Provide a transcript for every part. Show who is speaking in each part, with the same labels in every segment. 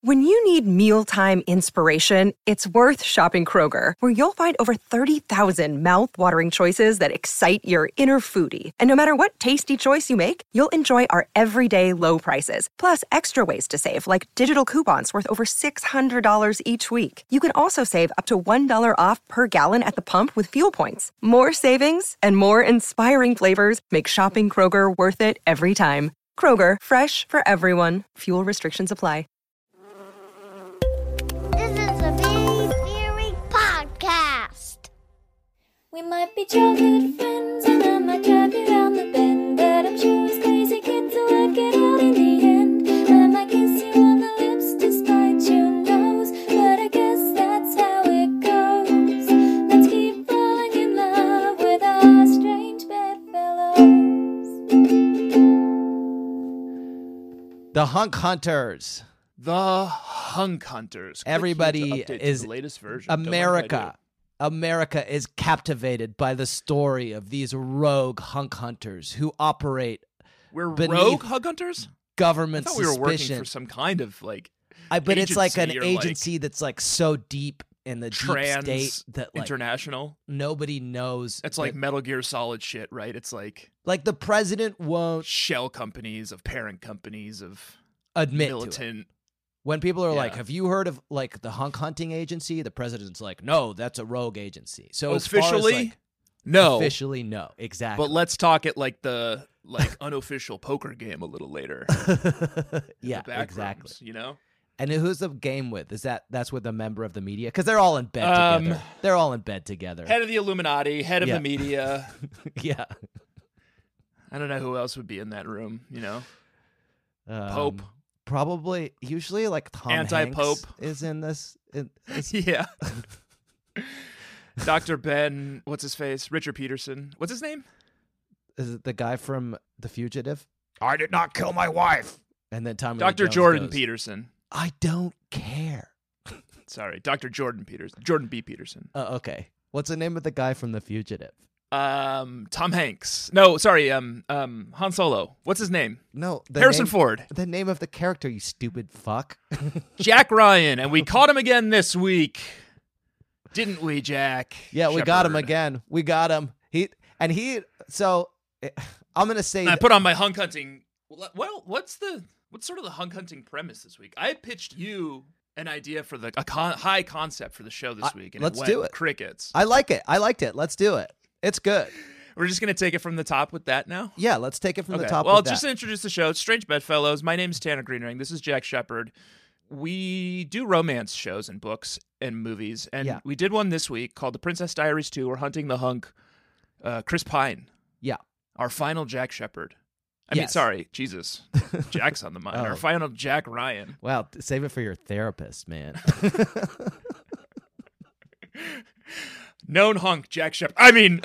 Speaker 1: When you need mealtime inspiration, it's worth shopping Kroger, where you'll find over 30,000 mouth-watering choices that excite your inner foodie. And no matter what tasty choice you make, you'll enjoy our everyday low prices, plus extra ways to save, like digital coupons worth over $600 each week. You can also save up to $1 off per gallon at the pump with fuel points. More savings and more inspiring flavors make shopping Kroger worth it every time. Kroger, fresh for everyone. Fuel restrictions apply.
Speaker 2: We might be childhood friends, and I might drive you round the bend, but I'm sure as crazy kids will work it out in the end. I might kiss you on the lips despite your nose, but I guess that's how it goes. Let's keep falling in love with our strange bedfellows.
Speaker 3: The Hunk Hunters.
Speaker 4: The Hunk Hunters.
Speaker 3: Everybody is
Speaker 4: the latest version.
Speaker 3: America is captivated by the story of these rogue hunk hunters who operate.
Speaker 4: We're rogue hunk hunters?
Speaker 3: Government
Speaker 4: I thought we were
Speaker 3: suspicion.
Speaker 4: working for some kind of
Speaker 3: but
Speaker 4: agency,
Speaker 3: it's like an
Speaker 4: or
Speaker 3: agency that's like so deep in the deep state that like
Speaker 4: international.
Speaker 3: Nobody knows.
Speaker 4: It's like Metal Gear Solid shit, right? It's like
Speaker 3: the president won't
Speaker 4: shell companies of parent companies of
Speaker 3: admit
Speaker 4: militant.
Speaker 3: To it. When people are like, have you heard of like the hunk hunting agency? The president's like, no, that's a rogue agency. So
Speaker 4: officially, no.
Speaker 3: Officially, no. Exactly.
Speaker 4: But let's talk it like the unofficial poker game a little later.
Speaker 3: Yeah, exactly.
Speaker 4: You know?
Speaker 3: And who's the game with? That's with a member of the media? Because they're all in bed together. They're all in bed together.
Speaker 4: Head of the Illuminati, head of the media.
Speaker 3: Yeah.
Speaker 4: I don't know who else would be in that room, you know? Pope.
Speaker 3: Probably, usually, like Tom
Speaker 4: Anti-Pope
Speaker 3: Hanks is in this.
Speaker 4: Yeah. Dr. Ben, what's his face? Richard Peterson. What's his name?
Speaker 3: Is it the guy from The Fugitive?
Speaker 5: I did not kill my wife.
Speaker 3: And then Tommy
Speaker 4: Dr.
Speaker 3: Lee Jones
Speaker 4: Jordan
Speaker 3: goes,
Speaker 4: Peterson.
Speaker 3: I don't care.
Speaker 4: Sorry, Dr. Jordan Peterson. Jordan B. Peterson.
Speaker 3: Okay. What's the name of the guy from The Fugitive?
Speaker 4: Tom Hanks. No, sorry, Han Solo. What's his name?
Speaker 3: No,
Speaker 4: Harrison Ford.
Speaker 3: The name of the character, you stupid fuck.
Speaker 4: Jack Ryan, and we caught him again this week. Didn't we, Jack?
Speaker 3: Yeah, we got him again. We got him. So I'm going to say
Speaker 4: I put on my hunk hunting. Well, what's sort of the hunk hunting premise this week? I pitched you an idea for high concept for the show this week, and
Speaker 3: let's do it.
Speaker 4: Crickets.
Speaker 3: I like it. I liked it. Let's do it. It's good.
Speaker 4: We're just going to take it from the top with that now?
Speaker 3: Yeah, let's take it from the top
Speaker 4: Well,
Speaker 3: with that.
Speaker 4: just to introduce the show, it's Strange Bedfellows. My name's Tanner Greenring. This is Jack Shepard. We do romance shows and books and movies, and we did one this week called The Princess Diaries 2. We're hunting the hunk, Chris Pine.
Speaker 3: Yeah.
Speaker 4: Our final Jack Shepard. I mean, sorry, Jesus. Jack's on the mind. Our final Jack Ryan.
Speaker 3: Wow, save it for your therapist, man.
Speaker 4: Known hunk, Jack Shepard. I mean,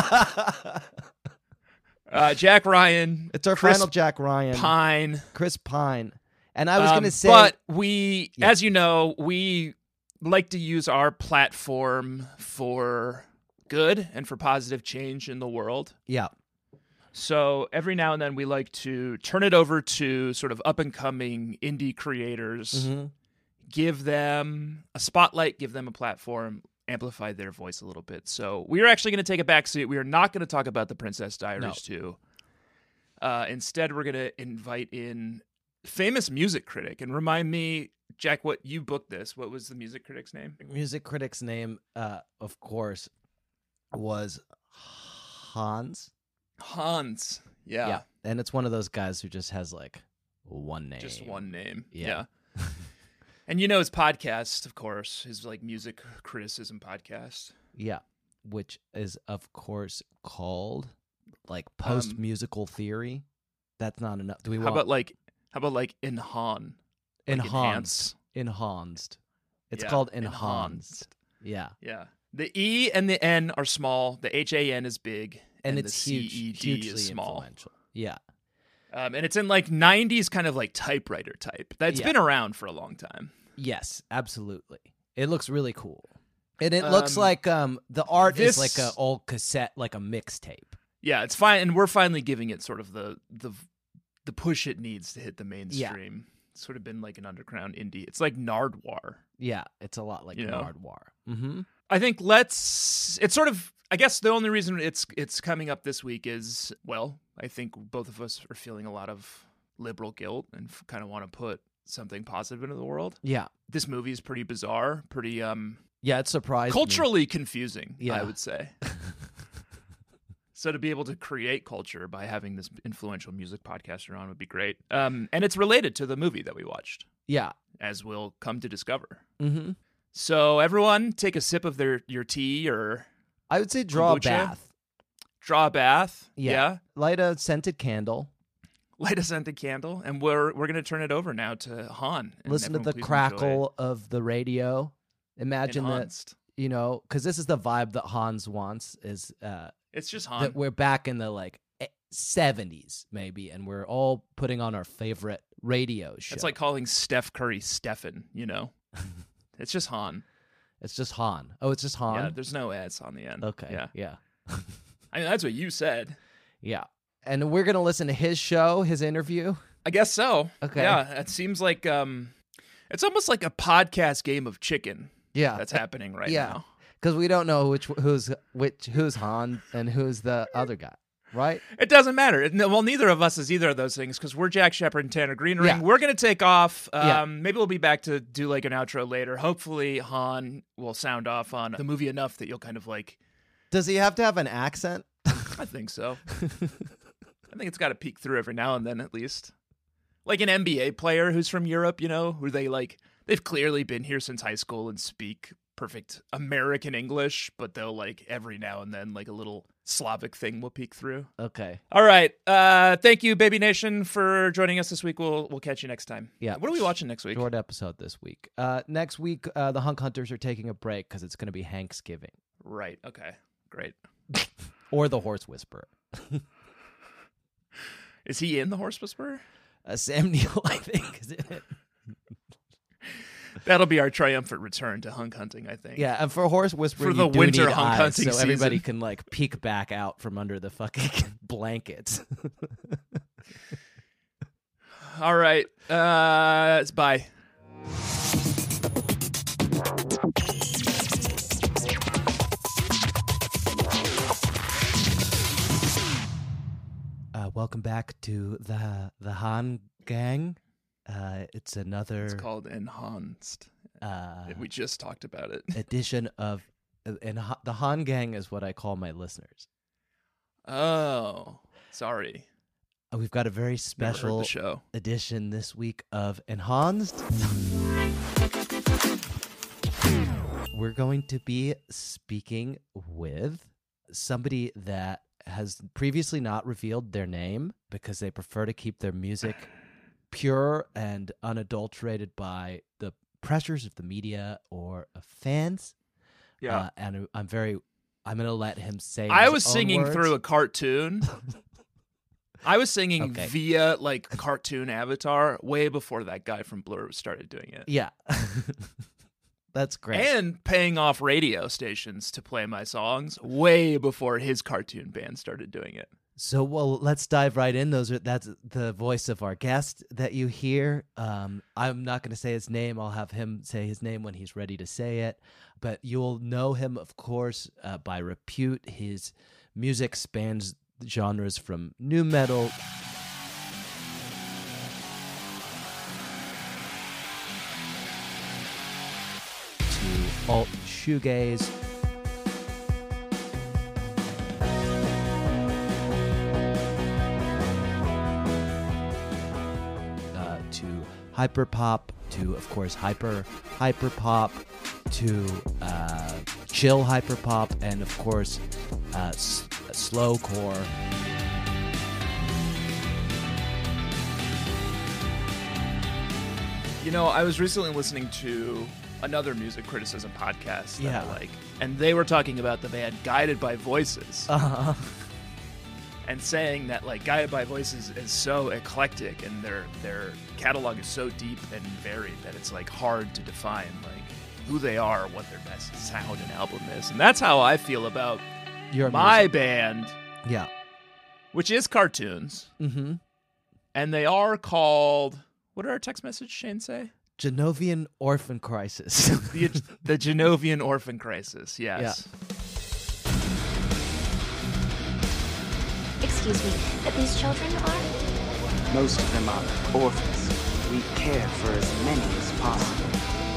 Speaker 4: Jack Ryan.
Speaker 3: It's our final Jack Ryan.
Speaker 4: Pine.
Speaker 3: Chris Pine. And I was going to say...
Speaker 4: But we, as you know, we like to use our platform for good and for positive change in the world.
Speaker 3: Yeah.
Speaker 4: So every now and then we like to turn it over to sort of up-and-coming indie creators, give them a spotlight, give them a platform, amplify their voice a little bit. So we are actually going to take a backseat. We are not going to talk about The Princess Diaries 2. Instead, we're going to invite in famous music critic. And remind me, Jack, what you booked this. What was the music critic's name?
Speaker 3: Music critic's name, of course, was Hans.
Speaker 4: Hans. Yeah.
Speaker 3: And it's one of those guys who just has like one name.
Speaker 4: Just one name.
Speaker 3: Yeah.
Speaker 4: And you know his podcast, of course, his like music criticism podcast.
Speaker 3: Yeah. Which is, of course, called like Post Musical Theory. That's not enough. Do we
Speaker 4: How about like Enhan?
Speaker 3: Enhanced. Enhanced. It's called Enhanced. Yeah.
Speaker 4: Yeah. The E and the N are small. The HAN is big.
Speaker 3: And
Speaker 4: it's
Speaker 3: the hugely
Speaker 4: is small.
Speaker 3: Influential. Yeah.
Speaker 4: And it's in like 90s kind of like typewriter type. That's been around for a long time.
Speaker 3: Yes, absolutely. It looks really cool. And it looks like the art is like an old cassette, like a mixtape.
Speaker 4: Yeah, it's fine. And we're finally giving it sort of the push it needs to hit the mainstream. sort of been like an underground indie. It's like Nardwuar.
Speaker 3: Yeah, it's a lot like
Speaker 4: You know?
Speaker 3: Nardwuar. Mm-hmm.
Speaker 4: I think it's sort of, I guess the only reason it's coming up this week is, well, I think both of us are feeling a lot of liberal guilt and kind of want to put something positive into the world.
Speaker 3: Yeah.
Speaker 4: This movie is pretty bizarre, pretty
Speaker 3: Yeah, it surprised me.
Speaker 4: culturally confusing,
Speaker 3: Yeah.
Speaker 4: I would say. So to be able to create culture by having this influential music podcaster on would be great. And it's related to the movie that we watched,
Speaker 3: Yeah.
Speaker 4: as we'll come to discover.
Speaker 3: Mm-hmm.
Speaker 4: So everyone take a sip of your tea or
Speaker 3: I would say draw a
Speaker 4: kombucha.
Speaker 3: bath.
Speaker 4: Draw a bath.
Speaker 3: Yeah. Light a scented candle.
Speaker 4: Light a scented candle. And we're going to turn it over now to Han. And
Speaker 3: Listen to
Speaker 4: everyone
Speaker 3: the
Speaker 4: please
Speaker 3: crackle of the radio.
Speaker 4: enjoy
Speaker 3: Imagine that,
Speaker 4: Enhanced.
Speaker 3: because this is the vibe that Hans wants is
Speaker 4: It's just Han.
Speaker 3: that we're back in the 70s maybe, and we're all putting on our favorite radio show.
Speaker 4: It's like calling Steph Curry Stefan, It's just Han.
Speaker 3: It's just Han. Oh, it's just Han?
Speaker 4: Yeah, there's no S on the end.
Speaker 3: Okay.
Speaker 4: Yeah.
Speaker 3: Yeah.
Speaker 4: I mean, that's what you said.
Speaker 3: Yeah. And we're going to listen to his show, his interview.
Speaker 4: I guess so.
Speaker 3: Okay.
Speaker 4: Yeah, it seems like it's almost like a podcast game of chicken
Speaker 3: Yeah.
Speaker 4: that's happening right
Speaker 3: yeah.
Speaker 4: now.
Speaker 3: Because we don't know who's Han and who's the other guy, right?
Speaker 4: It doesn't matter. Well, neither of us is either of those things because we're Jack Shepard and Tanner Greenring.
Speaker 3: Yeah.
Speaker 4: We're going to take off.
Speaker 3: Yeah.
Speaker 4: Maybe we'll be back to do like an outro later. Hopefully, Han will sound off on the movie enough that you'll kind of like.
Speaker 3: Does he have to have an accent?
Speaker 4: I think so. I think it's got to peek through every now and then at least. Like an NBA player who's from Europe, who they've clearly been here since high school and speak perfect American English, but they'll every now and then a little Slavic thing will peek through.
Speaker 3: Okay.
Speaker 4: All right. Thank you, Baby Nation, for joining us this week. We'll catch you next time.
Speaker 3: Yeah.
Speaker 4: What are we watching next week?
Speaker 3: Short episode this week. Next week, the Hunk Hunters are taking a break because it's going to be Thanksgiving.
Speaker 4: Right. Okay. Great.
Speaker 3: Or the Horse Whisperer.
Speaker 4: Is he in The Horse Whisperer?
Speaker 3: Sam Neill, I think, is in it.
Speaker 4: That'll be our triumphant return to hunk hunting, I think.
Speaker 3: Yeah, and for Horse Whisperer,
Speaker 4: For the
Speaker 3: you do
Speaker 4: winter
Speaker 3: need
Speaker 4: hunk
Speaker 3: eyes,
Speaker 4: hunting
Speaker 3: so everybody
Speaker 4: season.
Speaker 3: can peek back out from under the fucking blankets.
Speaker 4: All right. Bye.
Speaker 3: Welcome back to the Han Gang. It's another
Speaker 4: It's called Enhanced. We just talked about it.
Speaker 3: edition of and the Han Gang is what I call my listeners.
Speaker 4: Oh, sorry.
Speaker 3: We've got a very
Speaker 4: Never heard
Speaker 3: special
Speaker 4: the show.
Speaker 3: edition this week of Enhanced. We're going to be speaking with somebody that has previously not revealed their name because they prefer to keep their music pure and unadulterated by the pressures of the media or of fans.
Speaker 4: Yeah.
Speaker 3: And I'm going to let him say
Speaker 4: I
Speaker 3: his
Speaker 4: was
Speaker 3: own
Speaker 4: singing
Speaker 3: words.
Speaker 4: through a cartoon. I was singing
Speaker 3: Okay.
Speaker 4: via cartoon avatar way before that guy from Blur started doing it.
Speaker 3: Yeah. That's great.
Speaker 4: And paying off radio stations to play my songs way before his cartoon band started doing it.
Speaker 3: So, well, let's dive right in. That's the voice of our guest that you hear. I'm not going to say his name. I'll have him say his name when he's ready to say it. But you'll know him, of course, by repute. His music spans genres from nu metal to alt shoegaze. To hyperpop, to of course hyperpop, to chill hyperpop, and of course slowcore.
Speaker 4: I was recently listening to another music criticism podcast that
Speaker 3: Yeah.
Speaker 4: I like, and they were talking about the band Guided by Voices. And saying that Guided by Voices is so eclectic and their catalog is so deep and varied that it's hard to define who they are, what their best sound and album is. And that's how I feel about
Speaker 3: Your
Speaker 4: my
Speaker 3: music.
Speaker 4: band,
Speaker 3: Yeah.
Speaker 4: which is cartoons.
Speaker 3: Mm-hmm.
Speaker 4: And they are called What did our text message, Shane, say?
Speaker 3: Genovian orphan crisis.
Speaker 4: The Genovian orphan crisis, yes.
Speaker 2: Excuse me, these children are?
Speaker 6: Most of them are orphans. We care for as many as possible.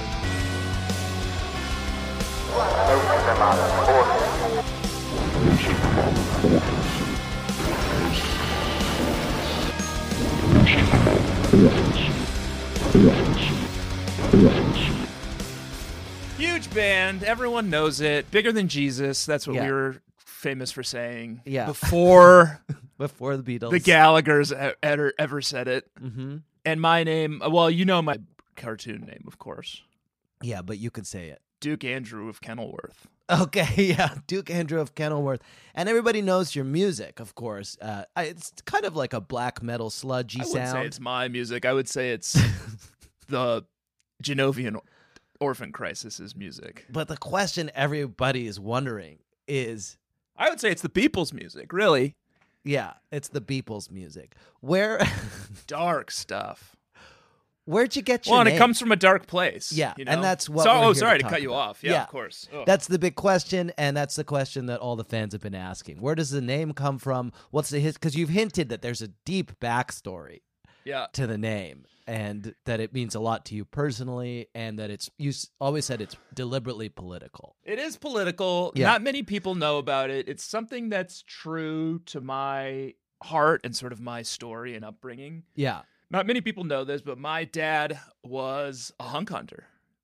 Speaker 4: Huge band. Everyone knows it. Bigger than Jesus. That's what we were famous for saying.
Speaker 3: Yeah.
Speaker 4: Before
Speaker 3: Before the Beatles.
Speaker 4: the Gallaghers ever said it.
Speaker 3: Mm-hmm.
Speaker 4: And my name, well, you know my cartoon name, of course.
Speaker 3: Yeah, but you can say it.
Speaker 4: Duke Andrew of Kenilworth.
Speaker 3: Okay, yeah, Duke Andrew of Kenilworth. And everybody knows your music, of course. It's kind of like a black metal sludgy
Speaker 4: I
Speaker 3: sound.
Speaker 4: wouldn't say it's my music. I would say it's the Genovian orphan crisis's music.
Speaker 3: But the question everybody is wondering is,
Speaker 4: I would say it's the Beatles' music, really.
Speaker 3: yeah, it's the Beatles' music. Where,
Speaker 4: Dark stuff.
Speaker 3: where'd you get your
Speaker 4: Well, and
Speaker 3: name?
Speaker 4: it comes from a dark place.
Speaker 3: Yeah,
Speaker 4: you know?
Speaker 3: and that's what
Speaker 4: So,
Speaker 3: we're here to
Speaker 4: sorry to
Speaker 3: talk
Speaker 4: cut you
Speaker 3: about.
Speaker 4: off. Yeah,
Speaker 3: Yeah.
Speaker 4: of course. Ugh.
Speaker 3: That's the big question, and that's the question that all the fans have been asking. Where does the name come from? What's the because you've hinted that there's a deep backstory
Speaker 4: Yeah.
Speaker 3: to the name, and that it means a lot to you personally, and that always said it's deliberately political.
Speaker 4: It is political.
Speaker 3: Yeah.
Speaker 4: Not many people know about it. It's something that's true to my heart and sort of my story and upbringing.
Speaker 3: Yeah.
Speaker 4: Not many people know this, but my dad was a hunk hunter.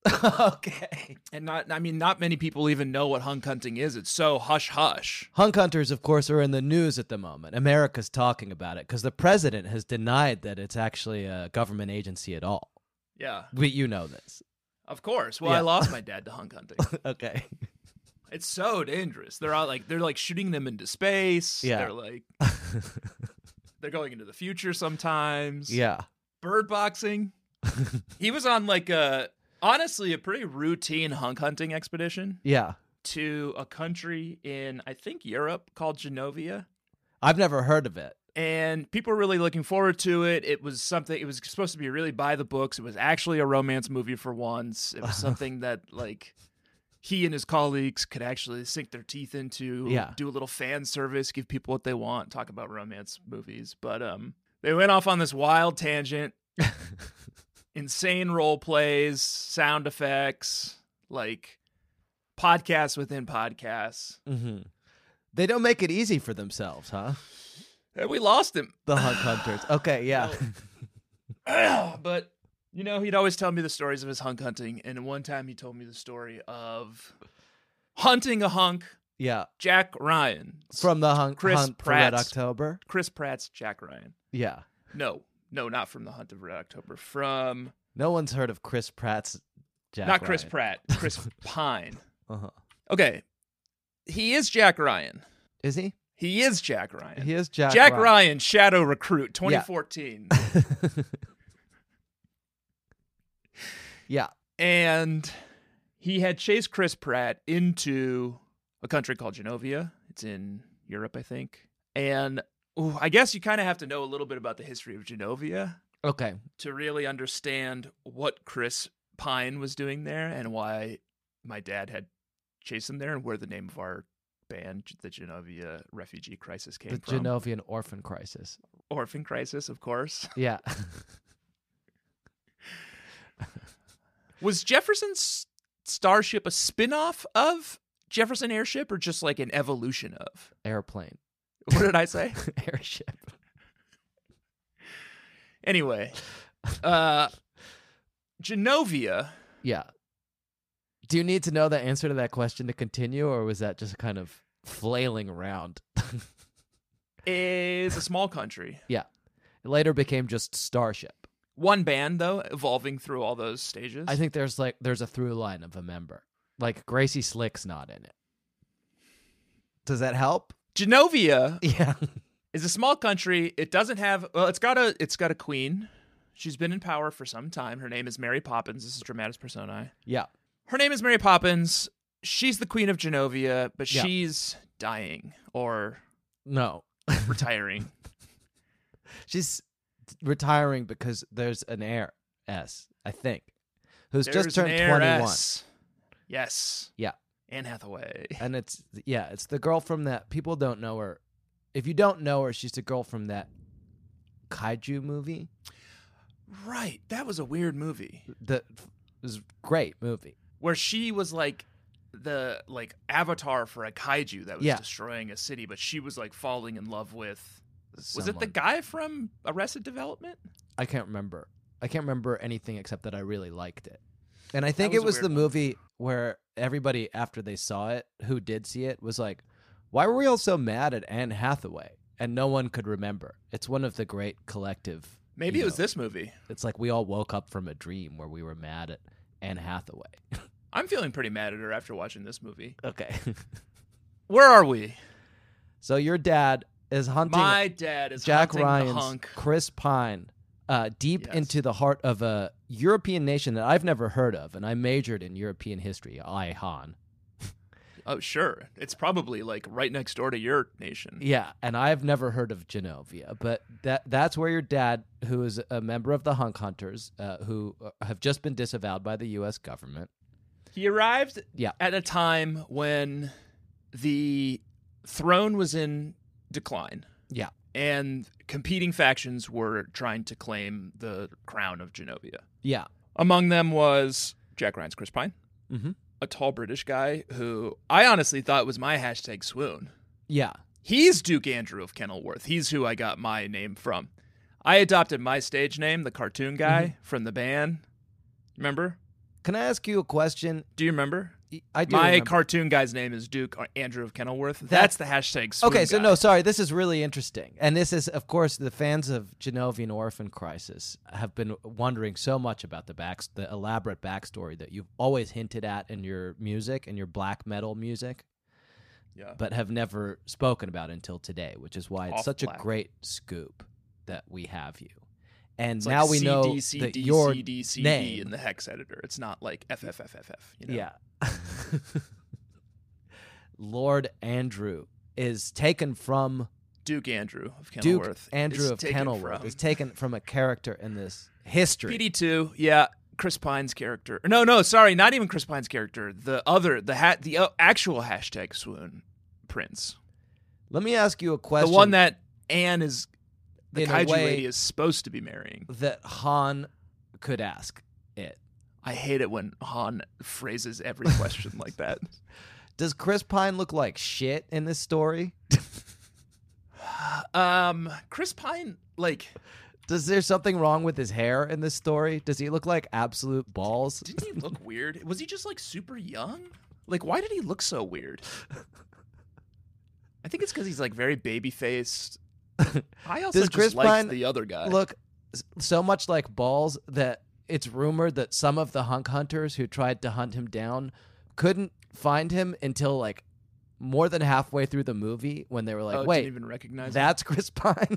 Speaker 3: Okay.
Speaker 4: And not many people even know what hunk hunting is. It's so hush hush.
Speaker 3: Hunk hunters, of course, are in the news at the moment. America's talking about it because the president has denied that it's actually a government agency at all.
Speaker 4: Yeah,
Speaker 3: You know this.
Speaker 4: of course. Well,
Speaker 3: Yeah.
Speaker 4: I lost my dad to hunk hunting.
Speaker 3: Okay.
Speaker 4: It's so dangerous. They're like shooting them into space.
Speaker 3: Yeah.
Speaker 4: They're like they're going into the future sometimes.
Speaker 3: Yeah.
Speaker 4: Bird boxing. He was on like honestly a pretty routine hunk hunting expedition
Speaker 3: Yeah.
Speaker 4: to a country in I think Europe called Genovia.
Speaker 3: I've never heard of it.
Speaker 4: And people were really looking forward to it. It was supposed to be really by the books. It was actually a romance movie for once. It was something that like he and his colleagues could actually sink their teeth into, do a little fan service, give people what they want, talk about romance movies. But they went off on this wild tangent, insane role plays, sound effects, like podcasts within podcasts.
Speaker 3: Mm-hmm. They don't make it easy for themselves, huh?
Speaker 4: And we lost him.
Speaker 3: The hunk hunters. Okay, yeah.
Speaker 4: But, you know, he'd always tell me the stories of his hunk hunting. And one time he told me the story of hunting a hunk,
Speaker 3: Yeah.
Speaker 4: Jack Ryan.
Speaker 3: From the hunt
Speaker 4: Chris
Speaker 3: for Red
Speaker 4: Pratt's-
Speaker 3: October.
Speaker 4: Chris Pratt's Jack Ryan.
Speaker 3: Yeah.
Speaker 4: No, not from the Hunt of Red October. From,
Speaker 3: No one's heard of Chris Pratt's Jack
Speaker 4: not Chris
Speaker 3: Ryan.
Speaker 4: Pratt, Chris Pine.
Speaker 3: Uh-huh.
Speaker 4: Okay. He is Jack Ryan.
Speaker 3: Is he?
Speaker 4: He is Jack Ryan.
Speaker 3: He is Jack
Speaker 4: Ryan, Shadow Recruit, 2014.
Speaker 3: Yeah.
Speaker 4: And he had chased Chris Pratt into a country called Genovia. It's in Europe, I think. And I guess you kind of have to know a little bit about the history of Genovia
Speaker 3: Okay.
Speaker 4: to really understand what Chris Pine was doing there and why my dad had chased him there and where the name of our band, the Genovia Refugee Crisis, came
Speaker 3: The
Speaker 4: from.
Speaker 3: Genovian orphan crisis.
Speaker 4: Orphan Crisis, of course.
Speaker 3: Yeah.
Speaker 4: Was Jefferson's Starship a spin-off of Jefferson Airship or just like an evolution of?
Speaker 3: Airplane.
Speaker 4: What did I say?
Speaker 3: Airship.
Speaker 4: Anyway, Genovia.
Speaker 3: Yeah. Do you need to know the answer to that question to continue, or was that just kind of flailing around?
Speaker 4: Is a small country.
Speaker 3: Yeah. It later became just Starship.
Speaker 4: One band, though, evolving through all those stages.
Speaker 3: I think there's a through line of a member. Like Gracie Slick's not in it. Does that help?
Speaker 4: Genovia
Speaker 3: Yeah.
Speaker 4: is a small country. It doesn't have, well, it's got a queen. She's been in power for some time. Her name is Mary Poppins. This is Dramatis Personae.
Speaker 3: Yeah.
Speaker 4: Her name is Mary Poppins. She's the queen of Genovia, but
Speaker 3: Yeah.
Speaker 4: she's dying or
Speaker 3: No.
Speaker 4: retiring.
Speaker 3: She's retiring because there's an heiress, I think, who's
Speaker 4: There's
Speaker 3: just turned
Speaker 4: an
Speaker 3: 21.
Speaker 4: heiress. Yes.
Speaker 3: Yeah.
Speaker 4: Anne Hathaway.
Speaker 3: And it's the girl from that. People don't know her. If you don't know her, she's the girl from that kaiju movie.
Speaker 4: Right. That was a weird movie.
Speaker 3: That was a great movie.
Speaker 4: Where she was like the avatar for a kaiju that was
Speaker 3: Yeah.
Speaker 4: destroying a city, but she was like falling in love with. Was it the
Speaker 3: Someone.
Speaker 4: guy from Arrested Development?
Speaker 3: I can't remember. I can't remember anything except that I really liked it. And I think
Speaker 4: was
Speaker 3: it
Speaker 4: a
Speaker 3: was
Speaker 4: weird
Speaker 3: the
Speaker 4: one.
Speaker 3: movie where everybody, after they saw it, who did see it, was like, why were we all so mad at Anne Hathaway? And no one could remember. It's one of the great collective.
Speaker 4: Maybe it was this movie.
Speaker 3: It's like we all woke up from a dream where we were mad at Anne Hathaway.
Speaker 4: I'm feeling pretty mad at her after watching this movie.
Speaker 3: Okay.
Speaker 4: Where are we?
Speaker 3: So your dad is hunting
Speaker 4: My dad is
Speaker 3: Jack
Speaker 4: hunting the
Speaker 3: Ryan's
Speaker 4: hunk.
Speaker 3: Chris Pine deep
Speaker 4: Yes.
Speaker 3: into the heart of a European nation that I've never heard of, and I majored in European history. Han.
Speaker 4: Oh, sure. It's probably like right next door to your nation.
Speaker 3: Yeah, and I've never heard of Genovia, but that's where your dad, who is a member of the Hunk Hunters, who have just been disavowed by the U.S. government.
Speaker 4: He arrived
Speaker 3: Yeah.
Speaker 4: at a time when the throne was in decline.
Speaker 3: Yeah.
Speaker 4: And competing factions were trying to claim the crown of Genovia.
Speaker 3: Yeah.
Speaker 4: Among them was Jack Ryan's Chris Pine,
Speaker 3: Mm-hmm.
Speaker 4: a tall British guy who I honestly thought was my hashtag swoon.
Speaker 3: Yeah.
Speaker 4: He's Duke Andrew of Kenilworth. He's who I got my name from. I adopted my stage name, the cartoon guy from the band. Remember?
Speaker 3: Can I ask you a question?
Speaker 4: Do you remember?
Speaker 3: I do
Speaker 4: My
Speaker 3: remember.
Speaker 4: cartoon guy's name is Duke Andrew of Kenilworth. That's the hashtag swoon
Speaker 3: Okay, so
Speaker 4: guy.
Speaker 3: no, sorry. This is really interesting. And this is, of course, the fans of Genovian Orphan Crisis have been wondering so much about the elaborate backstory that you've always hinted at in your music and your black metal music,
Speaker 4: Yeah.
Speaker 3: but have never spoken about until today, which is why it's
Speaker 4: Off
Speaker 3: such
Speaker 4: black.
Speaker 3: a great scoop that we have you. And
Speaker 4: It's
Speaker 3: now
Speaker 4: like
Speaker 3: we know
Speaker 4: CD,
Speaker 3: that
Speaker 4: CD,
Speaker 3: your
Speaker 4: CD, CD
Speaker 3: name,
Speaker 4: in the hex editor. It's not like FFFFF. You know?
Speaker 3: yeah, Lord Andrew is taken from
Speaker 4: Duke Andrew of
Speaker 3: Duke
Speaker 4: Kenilworth.
Speaker 3: Andrew
Speaker 4: is
Speaker 3: of
Speaker 4: taken
Speaker 3: Kenilworth
Speaker 4: from
Speaker 3: is taken from a character in this history.
Speaker 4: PD2. Yeah, Chris Pine's character. No, sorry, not even Chris Pine's character. The actual hashtag swoon prince.
Speaker 3: Let me ask you a question.
Speaker 4: The one that Anne is, the
Speaker 3: In a
Speaker 4: kaiju
Speaker 3: way-
Speaker 4: lady is supposed to be marrying.
Speaker 3: that Han could ask it.
Speaker 4: I hate it when Han phrases every question like that.
Speaker 3: Does Chris Pine look like shit in this story?
Speaker 4: Chris Pine, like,
Speaker 3: Does there something wrong with his hair in this story? Does he look like absolute balls?
Speaker 4: didn't he look weird? Was he just like super young? Like, why did he look so weird? I think it's because he's like very baby faced. I also
Speaker 3: Does
Speaker 4: just
Speaker 3: Chris
Speaker 4: liked
Speaker 3: Pine
Speaker 4: the other guy.
Speaker 3: Look so much like balls that it's rumored that some of the Hunk Hunters who tried to hunt him down couldn't find him until like more than halfway through the movie when they were like,
Speaker 4: oh,
Speaker 3: wait,
Speaker 4: didn't even recognize him.
Speaker 3: that's Chris Pine?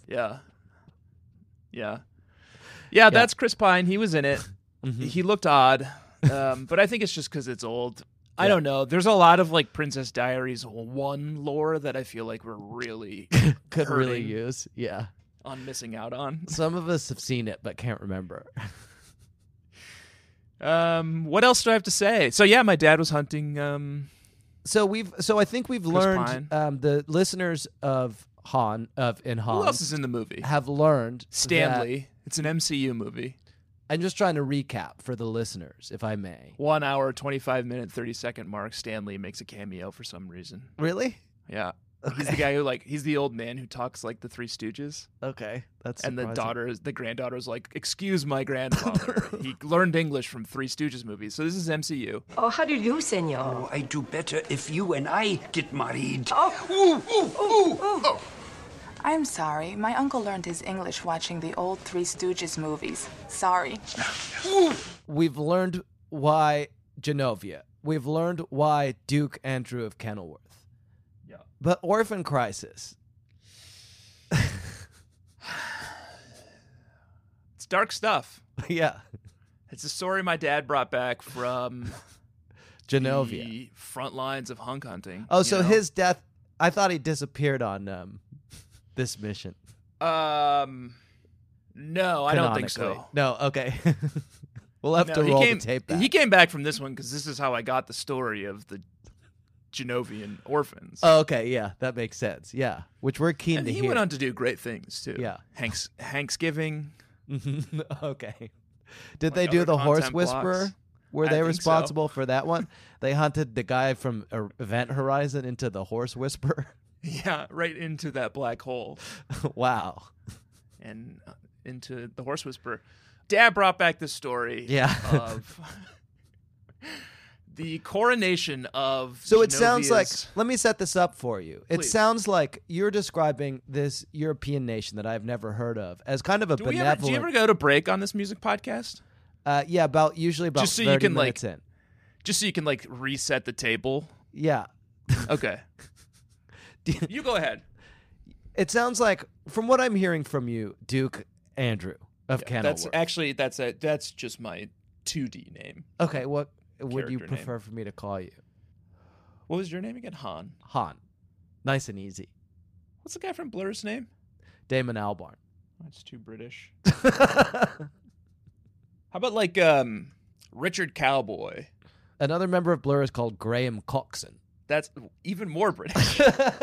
Speaker 4: Yeah. That's Chris Pine. He was in it.
Speaker 3: Mhm.
Speaker 4: He looked odd, but I think it's just because it's old. I
Speaker 3: Yeah.
Speaker 4: don't know. There's a lot of like Princess Diaries 1 lore that I feel like we're really
Speaker 3: Could really
Speaker 4: hurting
Speaker 3: use. Yeah.
Speaker 4: on missing out on.
Speaker 3: Some of us have seen it but can't remember.
Speaker 4: What else do I have to say? So yeah, my dad was hunting.
Speaker 3: So I think we've learned
Speaker 4: Pine.
Speaker 3: the listeners of Han
Speaker 4: Who else is in the movie?
Speaker 3: have learned that-
Speaker 4: Stanley. It's an MCU movie.
Speaker 3: I'm just trying to recap for the listeners, if I may.
Speaker 4: 1 hour, 25 minute, 30-second mark. Stanley makes a cameo for some reason.
Speaker 3: Really?
Speaker 4: Yeah. He's the guy who he's the old man who talks like the Three Stooges.
Speaker 3: Okay, that's
Speaker 4: And the
Speaker 3: surprising.
Speaker 4: granddaughter is like, excuse my grandfather. He learned English from Three Stooges movies. So this is MCU.
Speaker 7: Oh, how do you do, senor?
Speaker 8: Oh, I do better if you and I get married.
Speaker 9: I'm sorry. My uncle learned his English watching the old Three Stooges movies. Sorry.
Speaker 3: We've learned why Genovia. We've learned why Duke Andrew of Kenilworth.
Speaker 4: Yeah.
Speaker 3: But Orphan Crisis.
Speaker 4: It's dark stuff.
Speaker 3: Yeah.
Speaker 4: It's a story my dad brought back from
Speaker 3: Genovia.
Speaker 4: the front lines of hunk hunting.
Speaker 3: Oh,
Speaker 4: you
Speaker 3: so
Speaker 4: know?
Speaker 3: his death, I thought he disappeared on this mission.
Speaker 4: No, I don't think
Speaker 3: canonically.
Speaker 4: so.
Speaker 3: No, okay. We'll have to
Speaker 4: No,
Speaker 3: roll the tape back.
Speaker 4: He came back from this one because this is how I got the story of the Genovian orphans.
Speaker 3: Oh, okay, yeah, that makes sense. Yeah, which we're keen
Speaker 4: and
Speaker 3: to
Speaker 4: he
Speaker 3: hear.
Speaker 4: went on to do great things too.
Speaker 3: Yeah.
Speaker 4: Hanksgiving.
Speaker 3: Okay. Did
Speaker 4: Like
Speaker 3: they do
Speaker 4: other
Speaker 3: the Horse
Speaker 4: content
Speaker 3: Whisperer?
Speaker 4: blocks?
Speaker 3: Were
Speaker 4: I
Speaker 3: they
Speaker 4: think
Speaker 3: responsible for that one? They hunted the guy from Event Horizon into the Horse Whisperer.
Speaker 4: Yeah, right into that black hole
Speaker 3: Wow.
Speaker 4: and into the Horse Whisperer. Dad brought back this story
Speaker 3: Yeah.
Speaker 4: of the coronation of
Speaker 3: So it sounds like,
Speaker 4: Genovia's-
Speaker 3: let me set this up for you. It
Speaker 4: Please.
Speaker 3: sounds like you're describing this European nation that I've never heard of as kind of a
Speaker 4: do
Speaker 3: benevolent.
Speaker 4: you ever go to break on this music podcast?
Speaker 3: Yeah, usually about
Speaker 4: Just so
Speaker 3: 30
Speaker 4: you can,
Speaker 3: minutes in.
Speaker 4: Just so you can like reset the table.
Speaker 3: Yeah.
Speaker 4: Okay. You go ahead.
Speaker 3: It sounds like, from what I'm hearing from you, Duke Andrew of Kenilworth.
Speaker 4: That's just my 2D name.
Speaker 3: Okay, what would you
Speaker 4: Character name.
Speaker 3: prefer for me to call you?
Speaker 4: What was your name again? Han.
Speaker 3: Han. Nice and easy.
Speaker 4: What's the guy from Blur's name?
Speaker 3: Damon Albarn.
Speaker 4: That's too British. How about like Richard Cowboy?
Speaker 3: Another member of Blur is called Graham Coxon.
Speaker 4: That's even more British.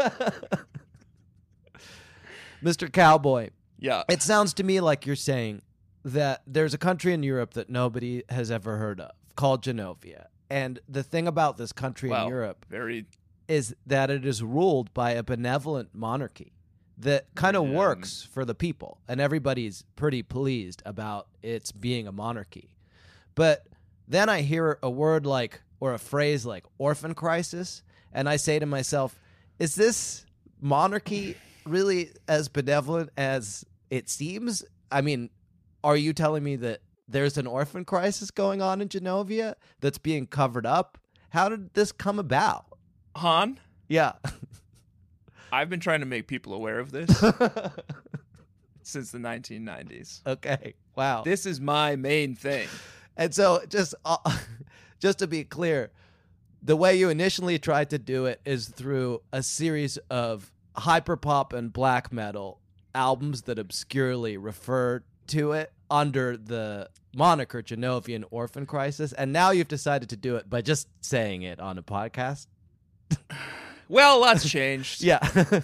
Speaker 3: Mr. Cowboy.
Speaker 4: Yeah.
Speaker 3: It sounds to me like you're saying that there's a country in Europe that nobody has ever heard of called Genovia. And the thing about this country
Speaker 4: Wow.
Speaker 3: in Europe
Speaker 4: Very
Speaker 3: is that it is ruled by a benevolent monarchy that kind of works for the people. And everybody's pretty pleased about its being a monarchy. But then I hear a word like, or a phrase like orphan crisis. And I say to myself, is this monarchy really as benevolent as it seems? I mean, are you telling me that there's an orphan crisis going on in Genovia that's being covered up? How did this come about?
Speaker 4: Han,
Speaker 3: Yeah.
Speaker 4: I've been trying to make people aware of this since the 1990s.
Speaker 3: Okay. Wow.
Speaker 4: This is my main thing.
Speaker 3: And so just to be clear, the way you initially tried to do it is through a series of hyperpop and black metal albums that obscurely refer to it under the moniker Genovian Orphan Crisis. And now you've decided to do it by just saying it on a podcast.
Speaker 4: Well, lots changed.
Speaker 3: Yeah.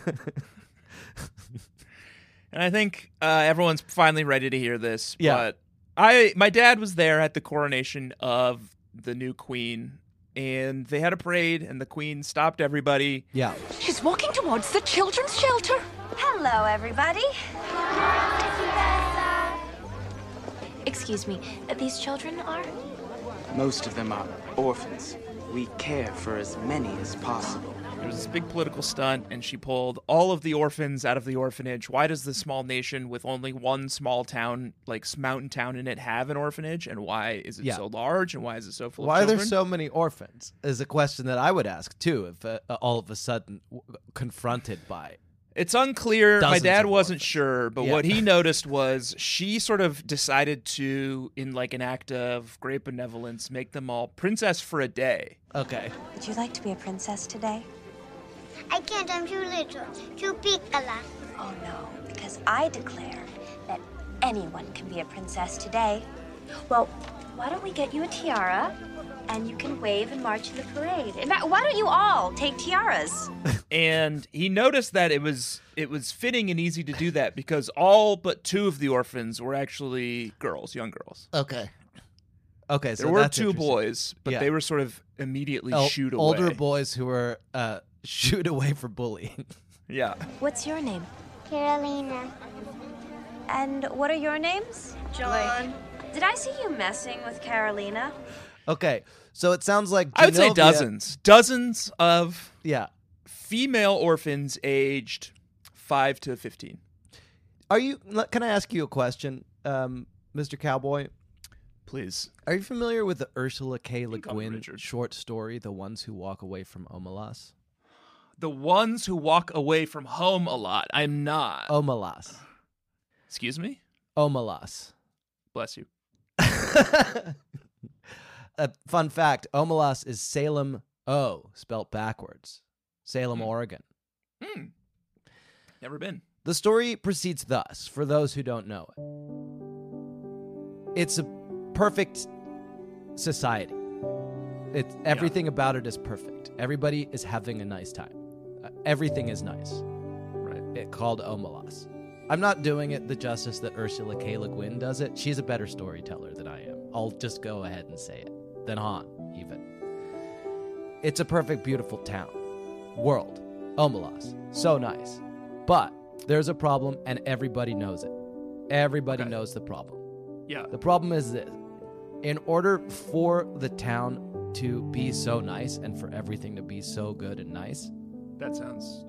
Speaker 4: And I think everyone's finally ready to hear this.
Speaker 3: Yeah.
Speaker 4: But my dad was there at the coronation of the new queen, and they had a parade, and the queen stopped everybody.
Speaker 3: Yeah.
Speaker 7: She's walking towards the children's shelter.
Speaker 2: Hello, everybody. Excuse me, these children are?
Speaker 6: Most of them are orphans. We care for as many as possible.
Speaker 4: There was this big political stunt, and she pulled all of the orphans out of the orphanage. Why does this small nation with only one small town, like mountain town in it, have an orphanage? And why is it so large? And why is it so full
Speaker 3: Why
Speaker 4: of
Speaker 3: are there
Speaker 4: children?
Speaker 3: so many orphans? Is a question that I would ask too if all of a sudden confronted by.
Speaker 4: It's unclear. My
Speaker 3: Dozens
Speaker 4: dad
Speaker 3: of
Speaker 4: wasn't
Speaker 3: orphans.
Speaker 4: sure, but
Speaker 3: Yeah.
Speaker 4: what he noticed was she sort of decided to, in like an act of great benevolence, make them all princess for a day.
Speaker 3: Okay.
Speaker 2: Would you like to be a princess today?
Speaker 10: I can't, I'm too little, too piccola.
Speaker 2: Oh no, because I declare that anyone can be a princess today. Well, why don't we get you a tiara and you can wave and march in the parade? In fact, why don't you all take tiaras?
Speaker 4: And he noticed that it was fitting and easy to do that because all but two of the orphans were actually girls, young girls.
Speaker 3: Okay. Okay, so
Speaker 4: There were
Speaker 3: that's
Speaker 4: two
Speaker 3: interesting.
Speaker 4: boys, but
Speaker 3: Yeah.
Speaker 4: they were sort of immediately shooed away.
Speaker 3: Older boys who were shoot away for bullying.
Speaker 4: Yeah.
Speaker 2: What's your name?
Speaker 10: Carolina.
Speaker 2: And what are your names? John. Did I see you messing with Carolina?
Speaker 3: Okay, so it sounds like
Speaker 4: I would say
Speaker 3: Genovia-
Speaker 4: dozens of
Speaker 3: Yeah.
Speaker 4: female orphans aged 5 to 15.
Speaker 3: Are you? Can I ask you a question, Mr. Cowboy?
Speaker 4: Please.
Speaker 3: Are you familiar with the Ursula K. Le
Speaker 4: call me
Speaker 3: Guin
Speaker 4: Richard.
Speaker 3: short story, "The Ones Who Walk Away from Omelas"?
Speaker 4: The ones who walk away from home a lot. I'm not.
Speaker 3: Omelas.
Speaker 4: Excuse me?
Speaker 3: Omelas.
Speaker 4: Bless you.
Speaker 3: Fun fact: Omelas is Salem O spelt backwards. Salem, Oregon.
Speaker 4: Never been.
Speaker 3: The story proceeds thus, for those who don't know it. It's a perfect society. Everything about it is perfect. Everybody is having a nice time. Everything is nice.
Speaker 4: Right.
Speaker 3: It called Omelas. I'm not doing it the justice that Ursula K. Le Guin does it. She's a better storyteller than I am. I'll just go ahead and say it. Than Han, even. It's a perfect, beautiful town. World. Omelas. So nice. But there's a problem, and everybody knows it. Everybody knows the problem.
Speaker 4: Yeah.
Speaker 3: The problem is this. In order for the town to be so nice and for everything to be so good and nice.
Speaker 4: That sounds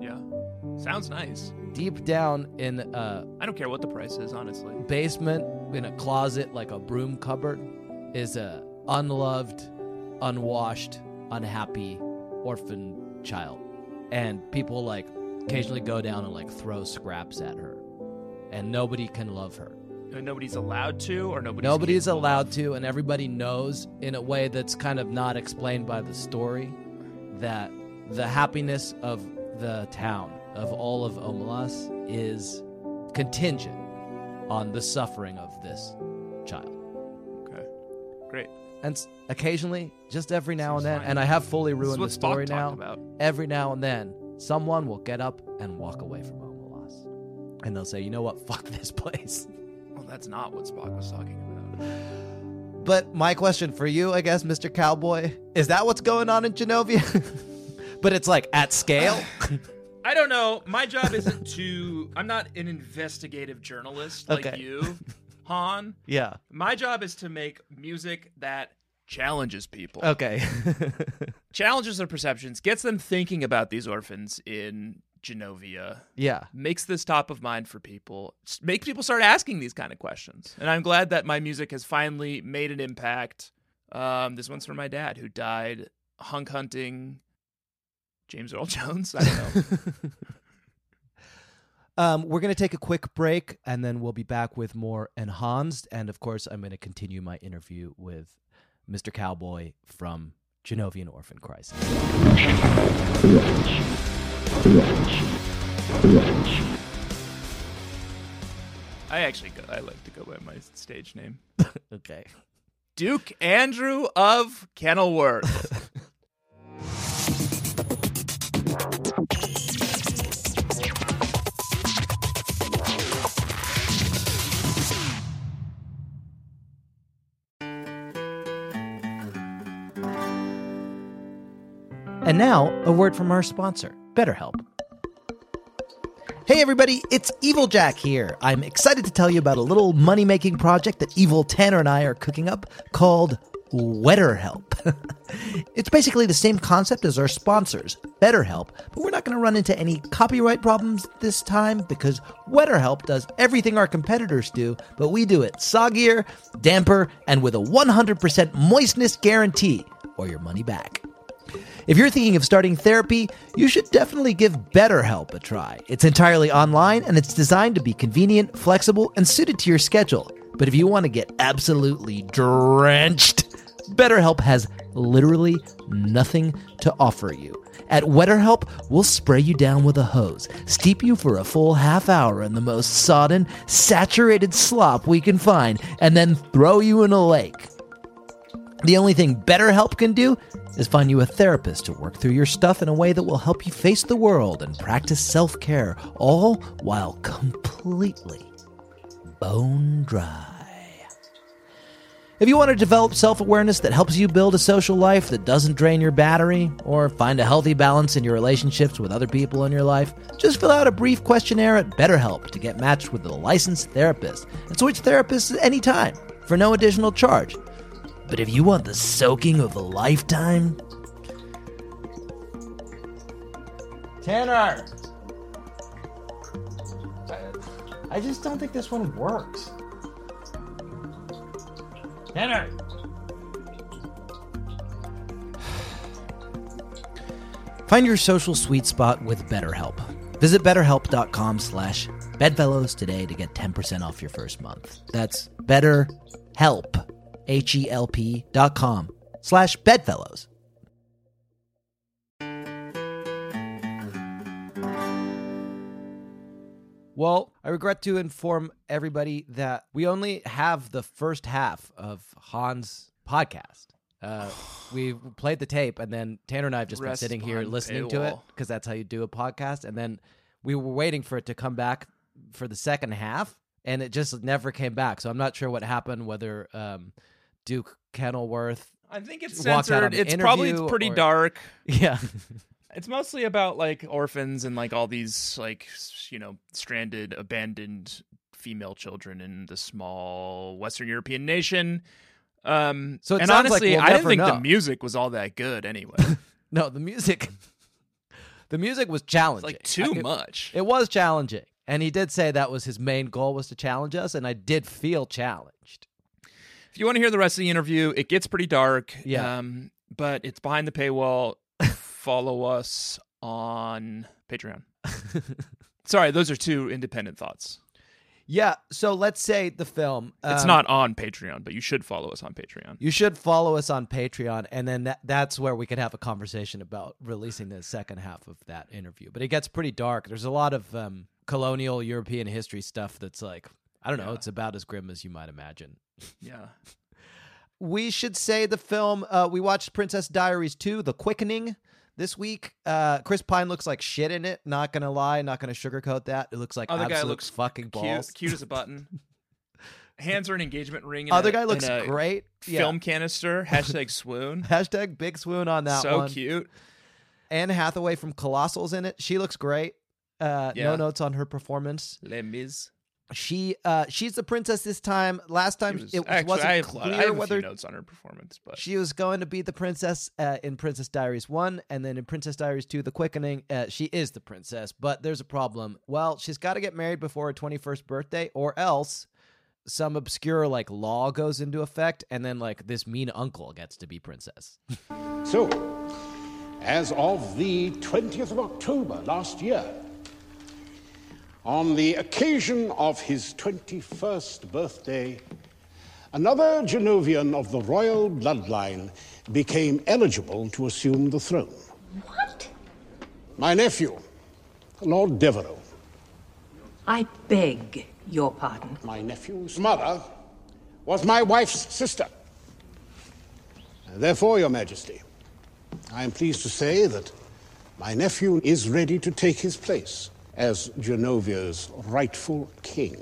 Speaker 4: nice.
Speaker 3: Deep down in
Speaker 4: I don't care what the price is, honestly.
Speaker 3: Basement, in a closet like a broom cupboard, is a unloved, unwashed, unhappy orphan child. And people like occasionally go down and like throw scraps at her. And nobody can love her.
Speaker 4: Nobody's allowed to, or
Speaker 3: nobody's allowed to, and everybody knows in a way that's kind of not explained by the story that the happiness of the town, of all of Omelas, is contingent on the suffering of this child.
Speaker 4: Okay, great.
Speaker 3: And occasionally, just every now and then, and I have fully ruined the story now, every now and then, someone will get up and walk away from Omelas. And they'll say, you know what, fuck this place.
Speaker 4: Well, that's not what Spock was talking about.
Speaker 3: But my question for you, I guess, Mr. Cowboy, is that what's going on in Genovia? But it's like at scale?
Speaker 4: I don't know. My job isn't to... I'm not an investigative journalist like you, Han.
Speaker 3: Yeah.
Speaker 4: My job is to make music that challenges people.
Speaker 3: Okay.
Speaker 4: Challenges their perceptions, gets them thinking about these orphans in Genovia.
Speaker 3: Yeah.
Speaker 4: Makes this top of mind for people. Makes people start asking these kind of questions. And I'm glad that my music has finally made an impact. This one's from my dad, who died hunk hunting James Earl Jones. I don't know.
Speaker 3: We're going to take a quick break, and then we'll be back with more Enhanced. And, of course, I'm going to continue my interview with Mr. Cowboy from Genovian Orphan Crisis.
Speaker 4: I like to go by my stage name.
Speaker 3: Okay.
Speaker 4: Duke Andrew of Kenilworth.
Speaker 3: And now, a word from our sponsor, BetterHelp. Hey everybody, it's Evil Jack here. I'm excited to tell you about a little money-making project that Evil Tanner and I are cooking up called WetterHelp. It's basically the same concept as our sponsors, BetterHelp, but we're not going to run into any copyright problems this time because WetterHelp does everything our competitors do, but we do it soggier, damper, and with a 100% moistness guarantee, or your money back. If you're thinking of starting therapy, you should definitely give BetterHelp a try. It's entirely online, and it's designed to be convenient, flexible, and suited to your schedule. But if you want to get absolutely drenched, BetterHelp has literally nothing to offer you. At WetterHelp, we'll spray you down with a hose, steep you for a full half hour in the most sodden, saturated slop we can find, and then throw you in a lake. The only thing BetterHelp can do is find you a therapist to work through your stuff in a way that will help you face the world and practice self-care, all while completely bone dry. If you want to develop self-awareness that helps you build a social life that doesn't drain your battery, or find a healthy balance in your relationships with other people in your life, just fill out a brief questionnaire at BetterHelp to get matched with a licensed therapist and switch therapists anytime for no additional charge. But if you want the soaking of a lifetime... Tanner! I just don't think this one works. Tanner! Find your social sweet spot with BetterHelp. Visit BetterHelp.com/Bedfellows today to get 10% off your first month. That's BetterHelp. HELP.com/Bedfellows. Well, I regret to inform everybody that we only have the first half of Han's podcast. We played the tape, and then Tanner and I have just been sitting here listening to it because that's how you do a podcast. And then we were waiting for it to come back for the second half, and it just never came back. So I'm not sure what happened, whether Duke Kenilworth
Speaker 4: I think it's
Speaker 3: walked out on
Speaker 4: censored.
Speaker 3: the
Speaker 4: It's probably
Speaker 3: interview,
Speaker 4: pretty
Speaker 3: or-
Speaker 4: dark.
Speaker 3: Yeah.
Speaker 4: It's mostly about like orphans and like all these like stranded, abandoned female children in the small Western European nation.
Speaker 3: So it
Speaker 4: and
Speaker 3: sounds
Speaker 4: honestly,
Speaker 3: like we'll
Speaker 4: I didn't
Speaker 3: never
Speaker 4: think
Speaker 3: know.
Speaker 4: the music was all that good anyway.
Speaker 3: No, the music was challenging.
Speaker 4: Like too much.
Speaker 3: It was challenging. And he did say that was his main goal, was to challenge us, and I did feel challenged.
Speaker 4: If you want to hear the rest of the interview, it gets pretty dark.
Speaker 3: Yeah.
Speaker 4: But it's behind the paywall. Follow us on Patreon. Sorry, those are two independent thoughts.
Speaker 3: Yeah, so let's say the film.
Speaker 4: It's not on Patreon, but you should follow us on Patreon.
Speaker 3: You should follow us on Patreon, and then that's where we could have a conversation about releasing the second half of that interview. But it gets pretty dark. There's a lot of colonial European history stuff that's like, I don't know, it's about as grim as you might imagine.
Speaker 4: Yeah.
Speaker 3: We should say the film, we watched Princess Diaries 2, The Quickening, this week. Chris Pine looks like shit in it, not going to lie, not going to sugarcoat that. It looks like
Speaker 4: Other
Speaker 3: absolute
Speaker 4: guy looks
Speaker 3: fucking balls.
Speaker 4: cute as a button. Hands are an engagement ring.
Speaker 3: Other guy looks great.
Speaker 4: Film canister, hashtag swoon.
Speaker 3: Hashtag big swoon on that one.
Speaker 4: So cute.
Speaker 3: Anne Hathaway from Colossal's in it. She looks great. No notes on her performance.
Speaker 4: Les Mis.
Speaker 3: She's the princess this time. Last time wasn't
Speaker 4: I
Speaker 3: clear
Speaker 4: have
Speaker 3: whether
Speaker 4: a few notes on her performance, but
Speaker 3: she was going to be the princess in Princess Diaries 1, and then in Princess Diaries 2, The Quickening, she is the princess. But there's a problem. Well, she's got to get married before her 21st birthday, or else some obscure like law goes into effect, and then like this mean uncle gets to be princess.
Speaker 11: So, as of the 20th of October last year, on the occasion of his 21st birthday, another Genovian of the royal bloodline became eligible to assume the throne.
Speaker 7: What?
Speaker 11: My nephew, Lord Devereux.
Speaker 7: I beg your pardon.
Speaker 11: My nephew's mother was my wife's sister. Therefore, Your Majesty, I am pleased to say that my nephew is ready to take his place as Genovia's rightful king.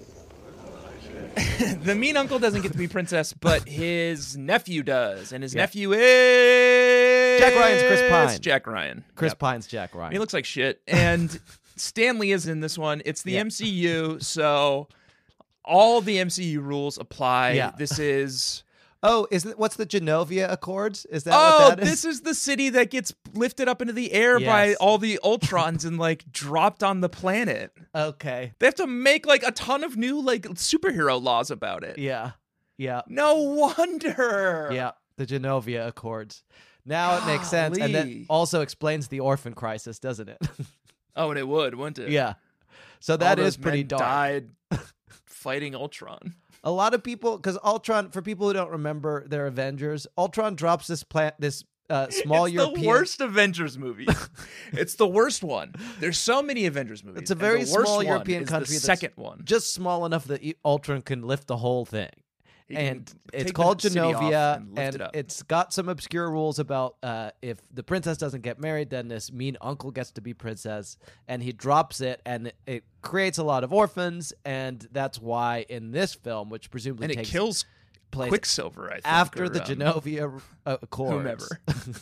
Speaker 4: The mean uncle doesn't get to be princess, but his nephew does, and his nephew is
Speaker 3: Jack Ryan's Chris Pine.
Speaker 4: Jack Ryan.
Speaker 3: Chris Pine's Jack Ryan.
Speaker 4: He looks like shit, and Stanley is in this one. It's the MCU, so all the MCU rules apply.
Speaker 3: Yeah.
Speaker 4: This is.
Speaker 3: Oh, what's the Genovia Accords? Is that what that is?
Speaker 4: This is the city that gets lifted up into the air by all the Ultrons and like dropped on the planet.
Speaker 3: Okay.
Speaker 4: They have to make like a ton of new like superhero laws about it.
Speaker 3: Yeah. Yeah.
Speaker 4: No wonder.
Speaker 3: Yeah. The Genovia Accords. Now it makes sense. And that also explains the orphan crisis, doesn't it?
Speaker 4: Oh, and it would, wouldn't it?
Speaker 3: Yeah. So that
Speaker 4: all
Speaker 3: is
Speaker 4: those
Speaker 3: pretty
Speaker 4: men
Speaker 3: dark.
Speaker 4: Died fighting Ultron.
Speaker 3: A lot of people, because Ultron, for people who don't remember their Avengers, Ultron drops this small
Speaker 4: it's
Speaker 3: European.
Speaker 4: the worst Avengers movie. It's the worst one. There's so many Avengers movies.
Speaker 3: It's a
Speaker 4: and
Speaker 3: very
Speaker 4: the worst
Speaker 3: small
Speaker 4: one
Speaker 3: European
Speaker 4: is
Speaker 3: country.
Speaker 4: The
Speaker 3: that's
Speaker 4: second one,
Speaker 3: just small enough that Ultron can lift the whole thing.
Speaker 4: He can
Speaker 3: And it's
Speaker 4: take
Speaker 3: called
Speaker 4: the city off
Speaker 3: Genovia,
Speaker 4: and lift
Speaker 3: and
Speaker 4: it up.
Speaker 3: it's got some obscure rules about if the princess doesn't get married, then this mean uncle gets to be princess, and he drops it, and it creates a lot of orphans, and that's why in this film, which presumably
Speaker 4: and it
Speaker 3: takes
Speaker 4: kills
Speaker 3: place
Speaker 4: Quicksilver, I think,
Speaker 3: after
Speaker 4: or,
Speaker 3: the Genovia Accords.
Speaker 4: whomever.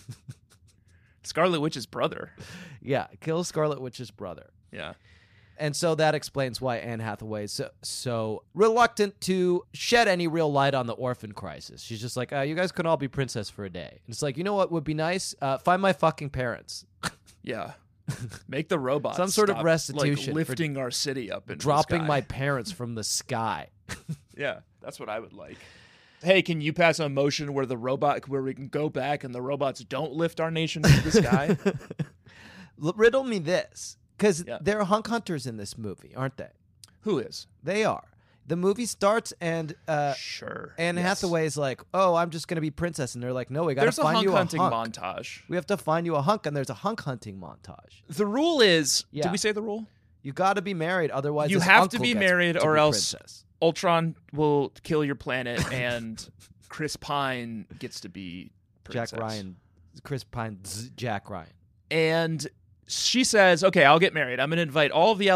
Speaker 4: Scarlet Witch's brother.
Speaker 3: Yeah, kills Scarlet Witch's brother.
Speaker 4: Yeah.
Speaker 3: And so that explains why Anne Hathaway is so reluctant to shed any real light on the orphan crisis. She's just like, you guys can all be princess for a day. And it's like, you know what would be nice? Find my fucking parents.
Speaker 4: Yeah. Make the robots
Speaker 3: some sort of
Speaker 4: stop,
Speaker 3: restitution
Speaker 4: like, lifting our city up into
Speaker 3: dropping
Speaker 4: the sky.
Speaker 3: my parents from the sky.
Speaker 4: Yeah, that's what I would like. Hey, can you pass a motion where we can go back and the robots don't lift our nation into the sky?
Speaker 3: Riddle me this. Because there are hunk hunters in this movie, aren't they?
Speaker 4: Who is?
Speaker 3: They are. The movie starts and
Speaker 4: sure.
Speaker 3: Anne Hathaway is like, "Oh, I'm just gonna be princess," and they're like, "No, we gotta find you a hunk.
Speaker 4: There's a hunk hunting montage.
Speaker 3: We have to find you a hunk," and there's a hunk hunting montage.
Speaker 4: The rule is,
Speaker 3: Yeah.
Speaker 4: did we say the rule?
Speaker 3: You got to be married, otherwise
Speaker 4: You
Speaker 3: his
Speaker 4: have
Speaker 3: uncle
Speaker 4: to be
Speaker 3: gets
Speaker 4: married,
Speaker 3: to
Speaker 4: or
Speaker 3: be
Speaker 4: else
Speaker 3: princess.
Speaker 4: Ultron will kill your planet, and Chris Pine gets to be princess.
Speaker 3: Chris Pine, Jack Ryan.
Speaker 4: And she says, okay, I'll get married. I'm going to invite all of the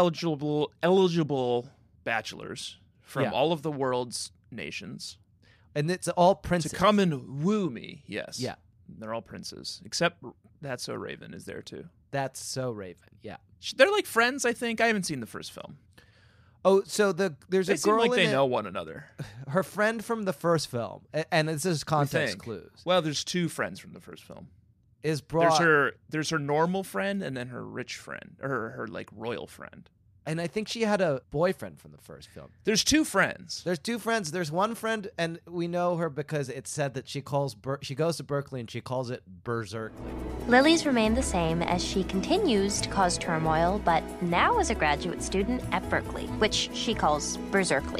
Speaker 4: eligible bachelors from all of the world's nations.
Speaker 3: And it's all princes.
Speaker 4: To come and woo me, yes.
Speaker 3: Yeah.
Speaker 4: They're all princes, except That's So Raven is there too.
Speaker 3: That's So Raven, yeah.
Speaker 4: They're like friends, I think. I haven't seen the first film.
Speaker 3: Oh, so there's a
Speaker 4: They seem
Speaker 3: girl
Speaker 4: like
Speaker 3: in
Speaker 4: they
Speaker 3: it,
Speaker 4: know one another.
Speaker 3: her friend from the first film, and this is context clues,
Speaker 4: Well, there's two friends from the first film.
Speaker 3: is brought...
Speaker 4: There's her normal friend and then her rich friend, or her like royal friend.
Speaker 3: And I think she had a boyfriend from the first film.
Speaker 4: There's two friends.
Speaker 3: There's two friends. There's one friend, and we know her because it said that she goes to Berkeley and she calls it Berserkly.
Speaker 2: Lily's remained the same as she continues to cause turmoil, but now is a graduate student at Berkeley, which she calls Berserkly.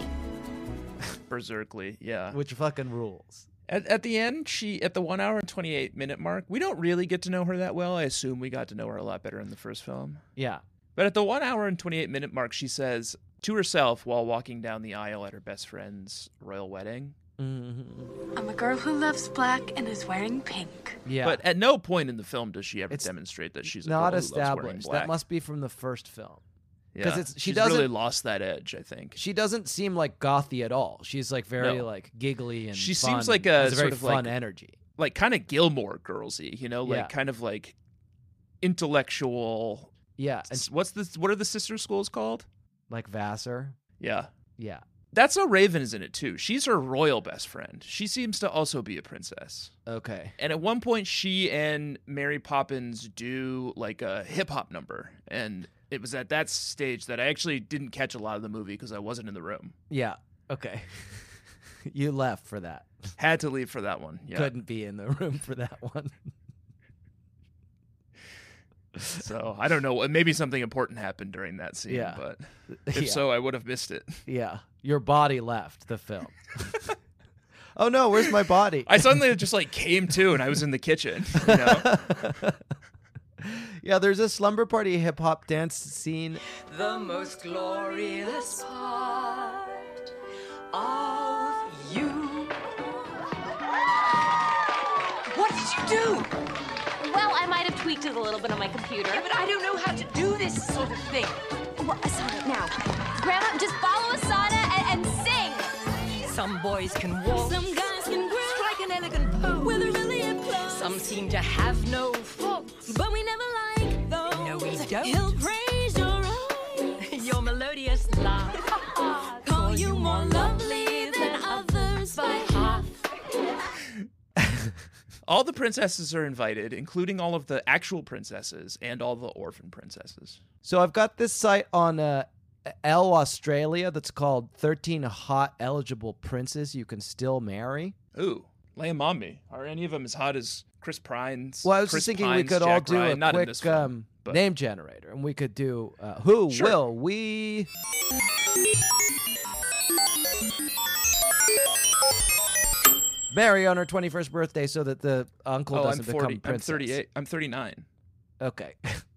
Speaker 4: Berserkly, yeah.
Speaker 3: Which fucking rules.
Speaker 4: At the end, at the 1 hour and 28 minute mark, we don't really get to know her that well. I assume we got to know her a lot better in the first film.
Speaker 3: Yeah.
Speaker 4: But at the 1 hour and 28 minute mark, she says to herself while walking down the aisle at her best friend's royal wedding,
Speaker 9: I'm a girl who loves black and is wearing pink.
Speaker 3: Yeah.
Speaker 4: But at no point in the film does she ever demonstrate that she's a
Speaker 3: not
Speaker 4: girl who loves wearing
Speaker 3: established.
Speaker 4: black.
Speaker 3: That must be from the first film.
Speaker 4: Yeah,
Speaker 3: she's
Speaker 4: really lost that edge, I think.
Speaker 3: She doesn't seem like gothy at all. She's like very
Speaker 4: No.
Speaker 3: like giggly and
Speaker 4: She
Speaker 3: fun
Speaker 4: seems like
Speaker 3: and
Speaker 4: a
Speaker 3: has very
Speaker 4: sort of
Speaker 3: fun
Speaker 4: like-
Speaker 3: energy.
Speaker 4: Like kind of Gilmore Girls-y, like
Speaker 3: Yeah.
Speaker 4: kind of like intellectual.
Speaker 3: Yeah. And
Speaker 4: What are the sister schools called?
Speaker 3: like Vassar.
Speaker 4: Yeah.
Speaker 3: Yeah.
Speaker 4: That's how Raven is in it too. She's her royal best friend. She seems to also be a princess.
Speaker 3: Okay.
Speaker 4: And at one point, she and Mary Poppins do like a hip hop number. And it was at that stage that I actually didn't catch a lot of the movie because I wasn't in the room.
Speaker 3: Yeah. Okay. You left for that.
Speaker 4: Had to leave for that one. Yeah.
Speaker 3: Couldn't be in the room for that one.
Speaker 4: So I don't know. Maybe something important happened during that scene.
Speaker 3: Yeah.
Speaker 4: But if
Speaker 3: Yeah.
Speaker 4: so, I would have missed it.
Speaker 3: Yeah. Your body left the film. Oh no, where's my body?
Speaker 4: I suddenly just like came to and I was in the kitchen. You know?
Speaker 3: Yeah, there's a slumber party hip hop dance scene.
Speaker 12: The most glorious part of you. What did you do?
Speaker 2: Well, I might have tweaked it a little bit on my computer.
Speaker 12: Yeah, but I don't know how to do this sort of thing.
Speaker 2: Well, Asana, now. Grandma, just follow Asana and sing.
Speaker 12: Some boys can walk.
Speaker 13: Some guys can groove.
Speaker 12: Strike an elegant pose.
Speaker 13: With a really hip clothes.
Speaker 12: Some seem to have no faults.
Speaker 13: But we never like those.
Speaker 12: No, we don't.
Speaker 13: He'll praise your own.
Speaker 12: Your melodious laugh.
Speaker 13: Call you more lovely than others by half.
Speaker 4: All the princesses are invited, including all of the actual princesses and all the orphan princesses.
Speaker 3: So I've got this site on Elle Australia that's called 13 Hot Eligible Princes You Can Still Marry.
Speaker 4: Ooh, lay 'em on me. Are any of them as hot as Chris Pine's?
Speaker 3: Well, I was
Speaker 4: Chris
Speaker 3: just thinking we
Speaker 4: Pine's
Speaker 3: could all
Speaker 4: Jack
Speaker 3: do
Speaker 4: Ryan?
Speaker 3: a
Speaker 4: Not in
Speaker 3: quick
Speaker 4: this film, but-
Speaker 3: name generator, and we could do who
Speaker 4: Sure.
Speaker 3: will we... marry on her 21st birthday so that the uncle
Speaker 4: Oh, I'm
Speaker 3: doesn't
Speaker 4: 40.
Speaker 3: become princess.
Speaker 4: I'm 38. I'm 39.
Speaker 3: Okay.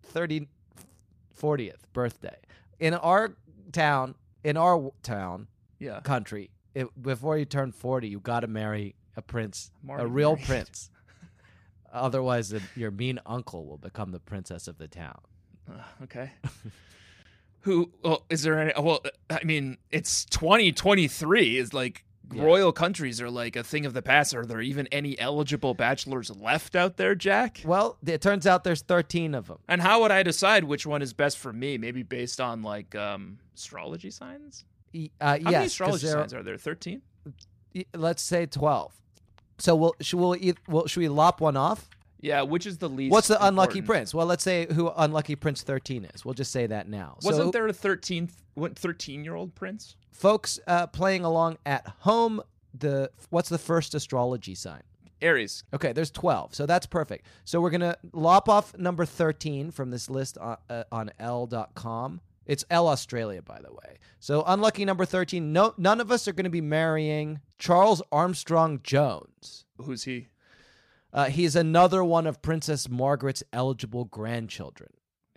Speaker 3: 40th birthday. In our town,
Speaker 4: Yeah.
Speaker 3: country, before you turn 40, you got to marry a prince,
Speaker 4: I'm
Speaker 3: a
Speaker 4: already
Speaker 3: real
Speaker 4: married.
Speaker 3: prince. Otherwise, your mean uncle will become the princess of the town.
Speaker 4: Okay. Who? Well, is there any? Well, I mean, it's 2023. Is like royal countries are like a thing of the past. Are there even any eligible bachelors left out there, Jack?
Speaker 3: Well, it turns out there's 13 of them.
Speaker 4: And how would I decide which one is best for me? Maybe based on like astrology signs. How many
Speaker 3: Yes,
Speaker 4: astrology signs are there? 13.
Speaker 3: Let's say 12. So should we lop one off?
Speaker 4: Yeah, which is the least?
Speaker 3: What's the unlucky
Speaker 4: important?
Speaker 3: prince? Well, let's say who unlucky prince 13 is. We'll just say that now.
Speaker 4: Wasn't there a 13-year-old prince?
Speaker 3: Folks playing along at home, what's the first astrology sign?
Speaker 4: Aries.
Speaker 3: Okay, there's 12, so that's perfect. So we're going to lop off number 13 from this list on Elle.com. It's Elle Australia, by the way. So unlucky number 13, none of us are going to be marrying Charles Armstrong Jones.
Speaker 4: Who's he?
Speaker 3: He's another one of Princess Margaret's eligible grandchildren.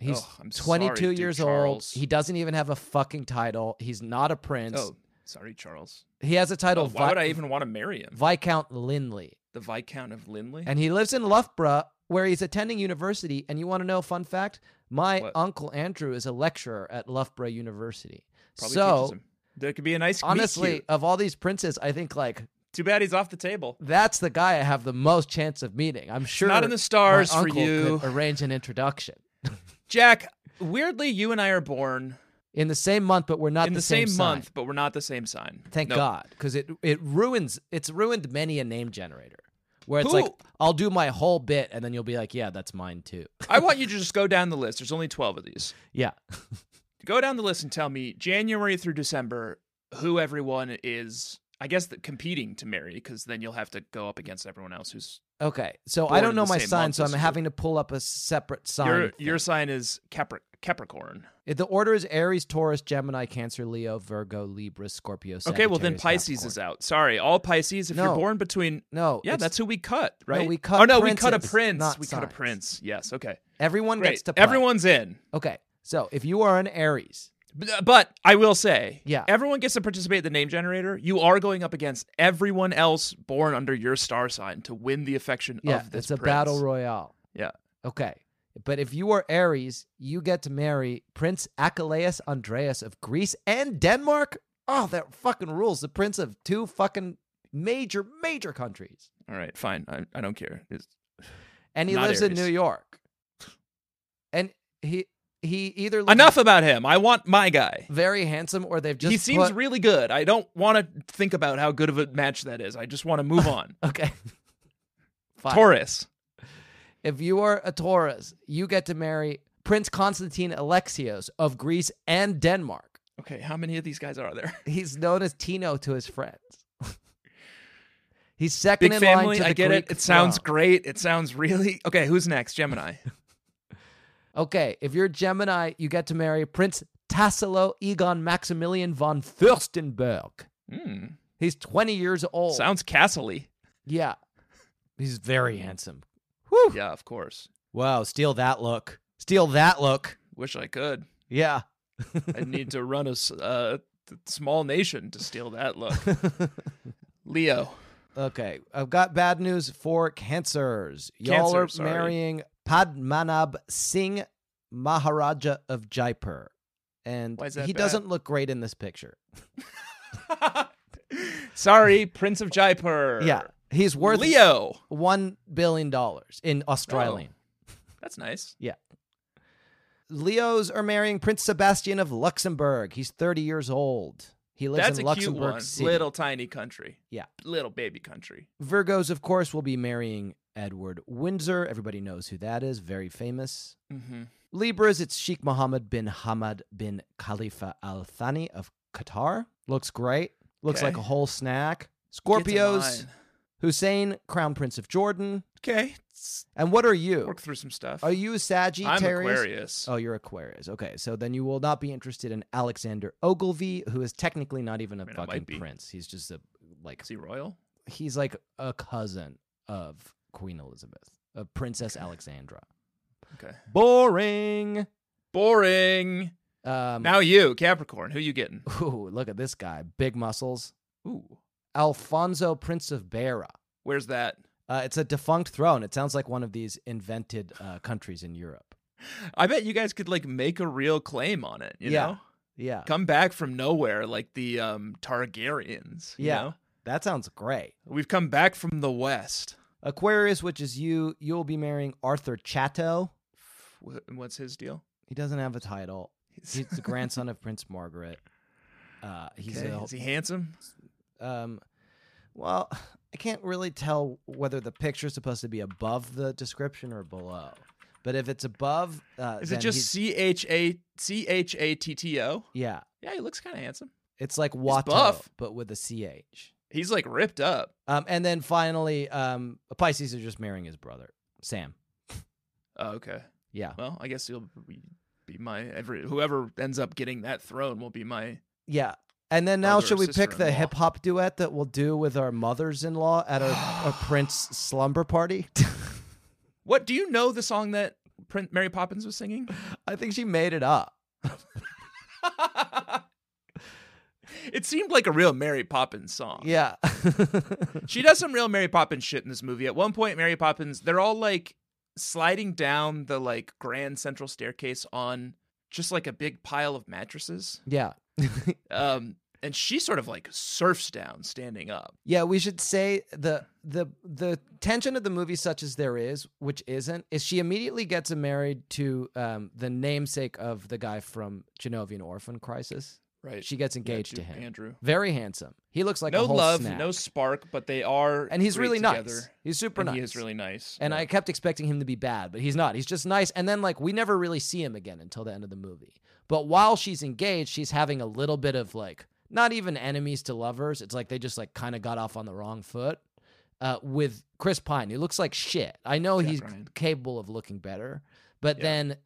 Speaker 3: He's
Speaker 4: Oh, I'm
Speaker 3: 22
Speaker 4: sorry, Duke
Speaker 3: years
Speaker 4: Charles.
Speaker 3: old. He doesn't even have a fucking title. He's not a prince.
Speaker 4: Oh, sorry, Charles.
Speaker 3: He has a title.
Speaker 4: Why would I even want to marry him?
Speaker 3: Viscount Linley.
Speaker 4: The Viscount of Linley?
Speaker 3: And he lives in Loughborough, where he's attending university. And you want to know a fun fact? My uncle Andrew is a lecturer at Loughborough University.
Speaker 4: Probably
Speaker 3: so
Speaker 4: teaches him. There could be a nice
Speaker 3: honestly,
Speaker 4: meet-cute.
Speaker 3: of all these princes, I think like
Speaker 4: Too bad he's off the table.
Speaker 3: that's the guy I have the most chance of meeting. I'm sure
Speaker 4: not in the stars
Speaker 3: my
Speaker 4: for
Speaker 3: uncle
Speaker 4: you.
Speaker 3: could arrange an introduction.
Speaker 4: Jack, weirdly, you and I are born
Speaker 3: In the same month, but we're not
Speaker 4: in the
Speaker 3: same
Speaker 4: same
Speaker 3: sign.
Speaker 4: month, but we're not the same sign.
Speaker 3: Thank
Speaker 4: Nope.
Speaker 3: God, because it's ruined many a name generator. Where it's
Speaker 4: Who-
Speaker 3: like, I'll do my whole bit, and then you'll be like, yeah, that's mine too.
Speaker 4: I want you to just go down the list. There's only 12 of these.
Speaker 3: Yeah.
Speaker 4: Go down the list and tell me January through December who everyone is, I guess, competing to marry, because then you'll have to go up against everyone else who's.
Speaker 3: Okay, so
Speaker 4: born
Speaker 3: I don't
Speaker 4: in
Speaker 3: know
Speaker 4: the
Speaker 3: my
Speaker 4: same
Speaker 3: sign,
Speaker 4: month
Speaker 3: so
Speaker 4: as
Speaker 3: I'm
Speaker 4: you.
Speaker 3: having to pull up a separate sign.
Speaker 4: Your sign is Capricorn.
Speaker 3: The order is Aries, Taurus, Gemini, Cancer, Leo, Virgo, Libra, Scorpio, Sagittarius,
Speaker 4: Okay, well then Pisces
Speaker 3: Capricorn.
Speaker 4: is out. Sorry, all Pisces. If
Speaker 3: No.
Speaker 4: you're born between
Speaker 3: No,
Speaker 4: yeah,
Speaker 3: it's-
Speaker 4: that's who we cut, right?
Speaker 3: No, we cut
Speaker 4: Oh no, we cut a
Speaker 3: princes,
Speaker 4: prince.
Speaker 3: not
Speaker 4: We cut a
Speaker 3: signs.
Speaker 4: prince. Yes. Okay.
Speaker 3: Everyone
Speaker 4: Great.
Speaker 3: gets to play.
Speaker 4: Everyone's in.
Speaker 3: Okay, so if you are an Aries,
Speaker 4: But I will say,
Speaker 3: Yeah.
Speaker 4: everyone gets to participate in the name generator. You are going up against everyone else born under your star sign to win the affection
Speaker 3: yeah,
Speaker 4: of this
Speaker 3: it's a
Speaker 4: prince.
Speaker 3: battle royale.
Speaker 4: Yeah.
Speaker 3: Okay, but if you are Aries, you get to marry Prince Achilleus Andreas of Greece and Denmark. Oh, that fucking rules. The prince of two fucking major countries.
Speaker 4: All right, fine. I don't care.
Speaker 3: And he
Speaker 4: Not
Speaker 3: lives in
Speaker 4: Aries.
Speaker 3: New York. And he either looks
Speaker 4: Enough about him. I want my guy.
Speaker 3: very handsome or they've just
Speaker 4: He seems
Speaker 3: put-
Speaker 4: really good. I don't want to think about how good of a match that is. I just want to move on.
Speaker 3: Okay. Fine.
Speaker 4: Taurus.
Speaker 3: If you are a Taurus, you get to marry Prince Constantine Alexios of Greece and Denmark.
Speaker 4: Okay, how many of these guys are there?
Speaker 3: He's known as Tino to his friends. He's second
Speaker 4: Big
Speaker 3: in line
Speaker 4: family.
Speaker 3: to the
Speaker 4: I get
Speaker 3: Greek
Speaker 4: it. It sounds
Speaker 3: throne.
Speaker 4: great. It sounds really okay. Who's next? Gemini.
Speaker 3: Okay, if you're Gemini, you get to marry Prince Tassilo Egon Maximilian von Fürstenberg. He's 20 years old.
Speaker 4: Sounds castle-y.
Speaker 3: Yeah. He's very handsome.
Speaker 4: Yeah, of course.
Speaker 3: Wow, steal that look. Steal that look.
Speaker 4: Wish I could.
Speaker 3: Yeah.
Speaker 4: I'd need to run a small nation to steal that look. Leo.
Speaker 3: Okay, I've got bad news for Cancers. Y'all
Speaker 4: Cancer,
Speaker 3: are
Speaker 4: sorry.
Speaker 3: marrying Padmanabh Singh, Maharaja of Jaipur. And
Speaker 4: Why is that
Speaker 3: he
Speaker 4: bad?
Speaker 3: doesn't look great in this picture.
Speaker 4: Sorry, Prince of Jaipur.
Speaker 3: Yeah, he's worth
Speaker 4: Leo.
Speaker 3: $1 billion in Australian.
Speaker 4: That's nice.
Speaker 3: Yeah. Leos are marrying Prince Sebastian of Luxembourg. He's 30 years old. He lives
Speaker 4: That's
Speaker 3: in
Speaker 4: a cute
Speaker 3: Luxembourg
Speaker 4: one.
Speaker 3: City.
Speaker 4: Little tiny country.
Speaker 3: Yeah.
Speaker 4: Little baby country.
Speaker 3: Virgos, of course, will be marrying Edward Windsor. Everybody knows who that is. Very famous.
Speaker 4: Mm-hmm.
Speaker 3: Libras, it's Sheikh Mohammed bin Hamad bin Khalifa Al Thani of Qatar. Looks great. Looks
Speaker 4: Okay.
Speaker 3: like a whole snack.
Speaker 4: Get to
Speaker 3: Scorpios,
Speaker 4: mine.
Speaker 3: Hussein, Crown Prince of Jordan.
Speaker 4: Okay.
Speaker 3: And what are you?
Speaker 4: Work through some stuff.
Speaker 3: Are you a Sagittarius?
Speaker 4: I'm Aquarius.
Speaker 3: Oh, you're Aquarius. Okay, so then you will not be interested in Alexander Ogilvy, who is technically not even a
Speaker 4: I
Speaker 3: fucking
Speaker 4: might be.
Speaker 3: prince. He's just a
Speaker 4: Is he royal?
Speaker 3: he's like a cousin of Queen Elizabeth, of Princess Alexandra.
Speaker 4: Okay.
Speaker 3: Boring.
Speaker 4: Boring. Now you, Capricorn. Who you getting?
Speaker 3: Ooh, look at this guy. Big muscles.
Speaker 4: Ooh.
Speaker 3: Alfonso, Prince of Beira.
Speaker 4: Where's that?
Speaker 3: It's a defunct throne. It sounds like one of these invented countries in Europe.
Speaker 4: I bet you guys could like make a real claim on it. You know?
Speaker 3: Yeah.
Speaker 4: Come back from nowhere like the Targaryens. You know?
Speaker 3: That sounds great.
Speaker 4: We've come back from the West.
Speaker 3: Aquarius, which is you, you'll be marrying Arthur Chatto.
Speaker 4: What's his deal?
Speaker 3: He doesn't have a title. He's the grandson of Prince Margaret.
Speaker 4: Is he handsome?
Speaker 3: Well, I can't really tell whether the picture is supposed to be above the description or below. But if it's above,
Speaker 4: Is
Speaker 3: then
Speaker 4: it just Chatto?
Speaker 3: Yeah,
Speaker 4: Yeah, he looks kind of handsome.
Speaker 3: it's like Watto,
Speaker 4: buff.
Speaker 3: but with a CH.
Speaker 4: He's like ripped up.
Speaker 3: And then finally, Pisces are just marrying his brother, Sam.
Speaker 4: Oh, okay.
Speaker 3: Yeah,
Speaker 4: Well, I guess he'll be my whoever ends up getting that throne will be my.
Speaker 3: yeah. And then now,
Speaker 4: Brother or
Speaker 3: should we pick the
Speaker 4: sister-in-law.
Speaker 3: hip hop duet that we'll do with our mothers-in-law at a Prince slumber party?
Speaker 4: What do you know the song that Mary Poppins was singing?
Speaker 3: I think she made it up.
Speaker 4: It seemed like a real Mary Poppins song.
Speaker 3: Yeah.
Speaker 4: She does some real Mary Poppins shit in this movie. At one point, Mary Poppins, they're all like sliding down the like grand central staircase on just like a big pile of mattresses.
Speaker 3: Yeah.
Speaker 4: And she sort of like surfs down standing up.
Speaker 3: Yeah, we should say the tension of the movie, such as there is, which isn't, is she immediately gets married to the namesake of the guy from Genovian Orphan Crisis.
Speaker 4: Right.
Speaker 3: She gets engaged to him.
Speaker 4: Andrew.
Speaker 3: Very handsome. He looks like
Speaker 4: no
Speaker 3: a whole
Speaker 4: love,
Speaker 3: snack.
Speaker 4: no spark, but they are
Speaker 3: and he's
Speaker 4: great
Speaker 3: really
Speaker 4: together.
Speaker 3: nice. He's super nice.
Speaker 4: He is really nice.
Speaker 3: And I kept expecting him to be bad, but he's not. He's just nice. And then like we never really see him again until the end of the movie. But while she's engaged, she's having a little bit of like not even enemies to lovers. It's like they just like kind of got off on the wrong foot with Chris Pine. He looks like shit. I know he's capable of looking better, but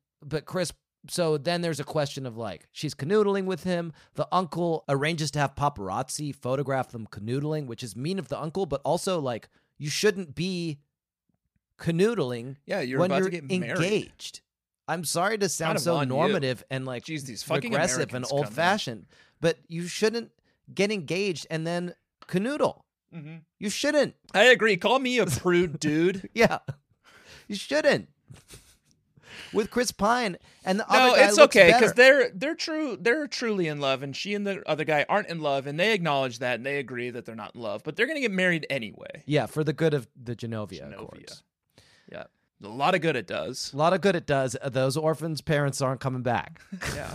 Speaker 3: So then there's a question of like, she's canoodling with him. The uncle arranges to have paparazzi photograph them canoodling, which is mean of the uncle, but also like, you shouldn't be canoodling
Speaker 4: you're
Speaker 3: when
Speaker 4: about
Speaker 3: you're
Speaker 4: to get married.
Speaker 3: engaged. I'm sorry to sound
Speaker 4: Kind of
Speaker 3: so
Speaker 4: on
Speaker 3: normative
Speaker 4: you.
Speaker 3: and like
Speaker 4: Jeez, these fucking
Speaker 3: regressive and
Speaker 4: Americans come
Speaker 3: old-fashioned, but you shouldn't get engaged and then canoodle.
Speaker 4: Mm-hmm.
Speaker 3: You shouldn't.
Speaker 4: I agree. Call me a prude, dude.
Speaker 3: Yeah. You shouldn't. With Chris Pine and the other guy
Speaker 4: it's
Speaker 3: looks
Speaker 4: okay
Speaker 3: better.
Speaker 4: because they're truly in love, and she and the other guy aren't in love, and they acknowledge that and they agree that they're not in love, but they're gonna get married anyway.
Speaker 3: Yeah, for the good of the Genovia Accords.
Speaker 4: Yeah, a lot of good it does.
Speaker 3: A lot of good it does. Those orphans' parents aren't coming back.
Speaker 4: Yeah.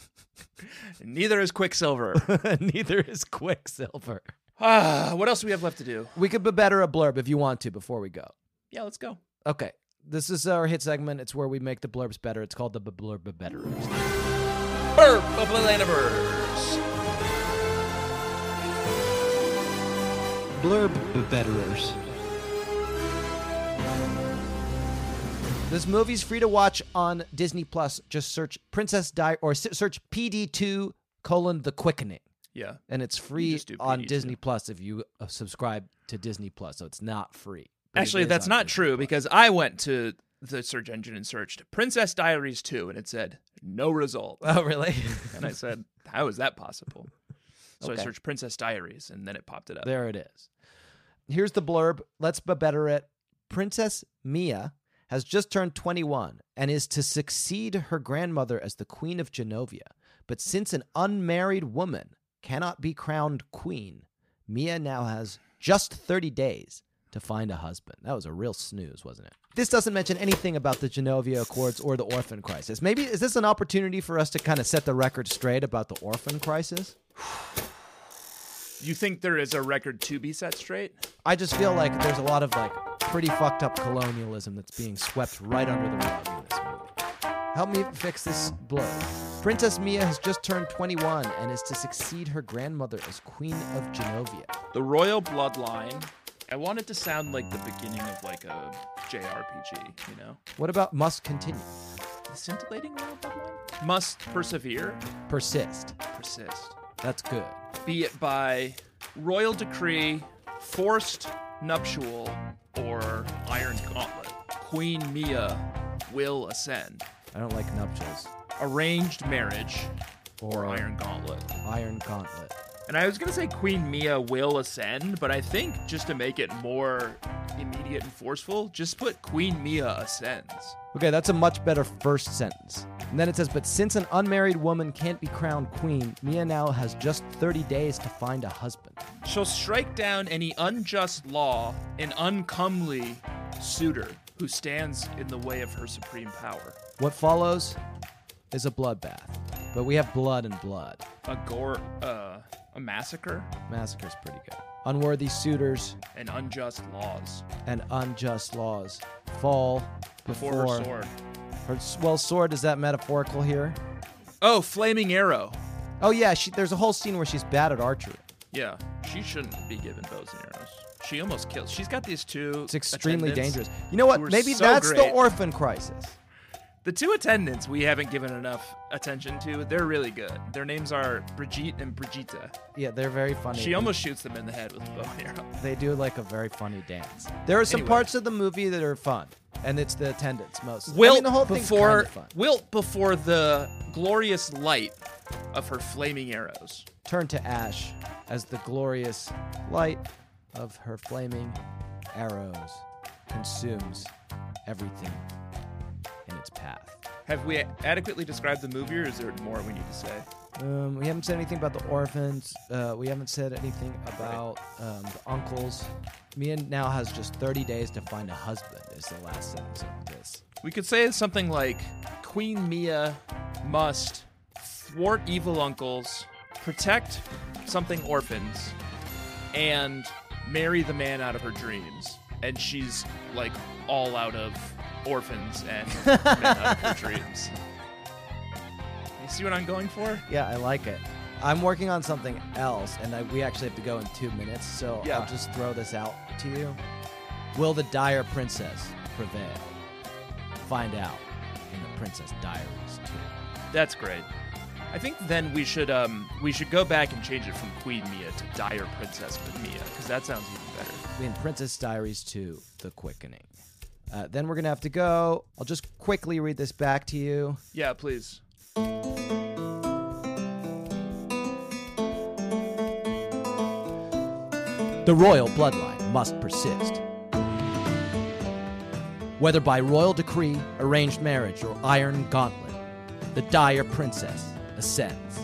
Speaker 4: Neither is Quicksilver.
Speaker 3: Neither is Quicksilver.
Speaker 4: What else do we have left to do?
Speaker 3: We could be better a blurb if you want to before we go.
Speaker 4: Yeah, let's go.
Speaker 3: Okay. This is our hit segment. It's where we make the blurbs better. It's called the Blurb Betterers.
Speaker 4: Blurb Betterers.
Speaker 3: Blurb Betterers. This movie's free to watch on Disney Plus. Just search Princess Di or search PD2 : The Quickening.
Speaker 4: Yeah.
Speaker 3: And it's free on Disney Plus if you subscribe to Disney Plus. So it's not free.
Speaker 4: Actually, that's not true because I went to the search engine and searched Princess Diaries 2 and it said no result.
Speaker 3: Oh, really?
Speaker 4: And I said, how is that possible? So
Speaker 3: Okay.
Speaker 4: I searched Princess Diaries and then it popped it up.
Speaker 3: There it is. Here's the blurb. Let's be better it. Princess Mia has just turned 21 and is to succeed her grandmother as the Queen of Genovia. But since an unmarried woman cannot be crowned queen, Mia now has just 30 days to find a husband. That was a real snooze, wasn't it? This doesn't mention anything about the Genovia Accords or the orphan crisis. Maybe, is this an opportunity for us to kind of set the record straight about the orphan crisis?
Speaker 4: You think there is a record to be set straight?
Speaker 3: I just feel like there's a lot of like pretty fucked up colonialism that's being swept right under the rug in this movie. Help me fix this blurb. Princess Mia has just turned 21 and is to succeed her grandmother as Queen of Genovia.
Speaker 4: The royal bloodline. I want it to sound like the beginning of like a JRPG, you know?
Speaker 3: What about must continue?
Speaker 4: The scintillating royal bloodline? Must persevere.
Speaker 3: Persist.
Speaker 4: Persist.
Speaker 3: That's good.
Speaker 4: Be it by royal decree, forced nuptial, or iron gauntlet. Queen Mia will ascend.
Speaker 3: I don't like nuptials.
Speaker 4: Arranged marriage or iron gauntlet.
Speaker 3: Iron gauntlet.
Speaker 4: And I was going to say Queen Mia will ascend, but I think just to make it more immediate and forceful, just put Queen Mia ascends.
Speaker 3: Okay, that's a much better first sentence. And then it says, but since an unmarried woman can't be crowned queen, Mia now has just 30 days to find a husband.
Speaker 4: She'll strike down any unjust law and uncomely suitor who stands in the way of her supreme power.
Speaker 3: What follows is a bloodbath. But we have blood and blood.
Speaker 4: A massacre?
Speaker 3: Massacre's pretty good. Unworthy suitors
Speaker 4: and unjust laws
Speaker 3: fall
Speaker 4: before her sword.
Speaker 3: Sword, is that metaphorical here?
Speaker 4: Oh, flaming arrow.
Speaker 3: Oh, yeah, there's a whole scene where she's bad at archery.
Speaker 4: Yeah, she shouldn't be given bows and arrows. She almost kills. She's got these two.
Speaker 3: It's extremely dangerous. You know what? Maybe that's the orphan crisis.
Speaker 4: The two attendants we haven't given enough attention to, they're really good. Their names are Brigitte and Brigitte.
Speaker 3: Yeah, they're very funny.
Speaker 4: She almost shoots them in the head with a bow and arrow.
Speaker 3: They do like a very funny dance. There are some parts of the movie that are fun. And it's the attendants mostly.
Speaker 4: Wilt
Speaker 3: the whole thing's
Speaker 4: before
Speaker 3: kinda fun.
Speaker 4: Wilt before the glorious light of her flaming arrows.
Speaker 3: Turn to ash as the glorious light of her flaming arrows consumes everything in its path.
Speaker 4: Have we adequately described the movie, or is there more we need to say?
Speaker 3: We haven't said anything about the orphans. We haven't said anything about the uncles. Mia now has just 30 days to find a husband is the last sentence of this.
Speaker 4: We could say something like, Queen Mia must thwart evil uncles, protect something orphans, and marry the man out of her dreams. And she's, like, all out of orphans and men out of her dreams. You see what I'm going for?
Speaker 3: Yeah, I like it. I'm working on something else, and we actually have to go in 2 minutes, so
Speaker 4: Yeah.
Speaker 3: I'll just throw this out to you. Will the dire princess prevail? Find out in the Princess Diaries 2.
Speaker 4: That's great. I think then we should go back and change it from Queen Mia to Dire Princess Mia, because that sounds even better.
Speaker 3: In Princess Diaries 2, The Quickening. Then we're going to have to go. I'll just quickly read this back to you.
Speaker 4: Yeah, please.
Speaker 3: The royal bloodline must persist. Whether by royal decree, arranged marriage, or iron gauntlet, the dire princess ascends.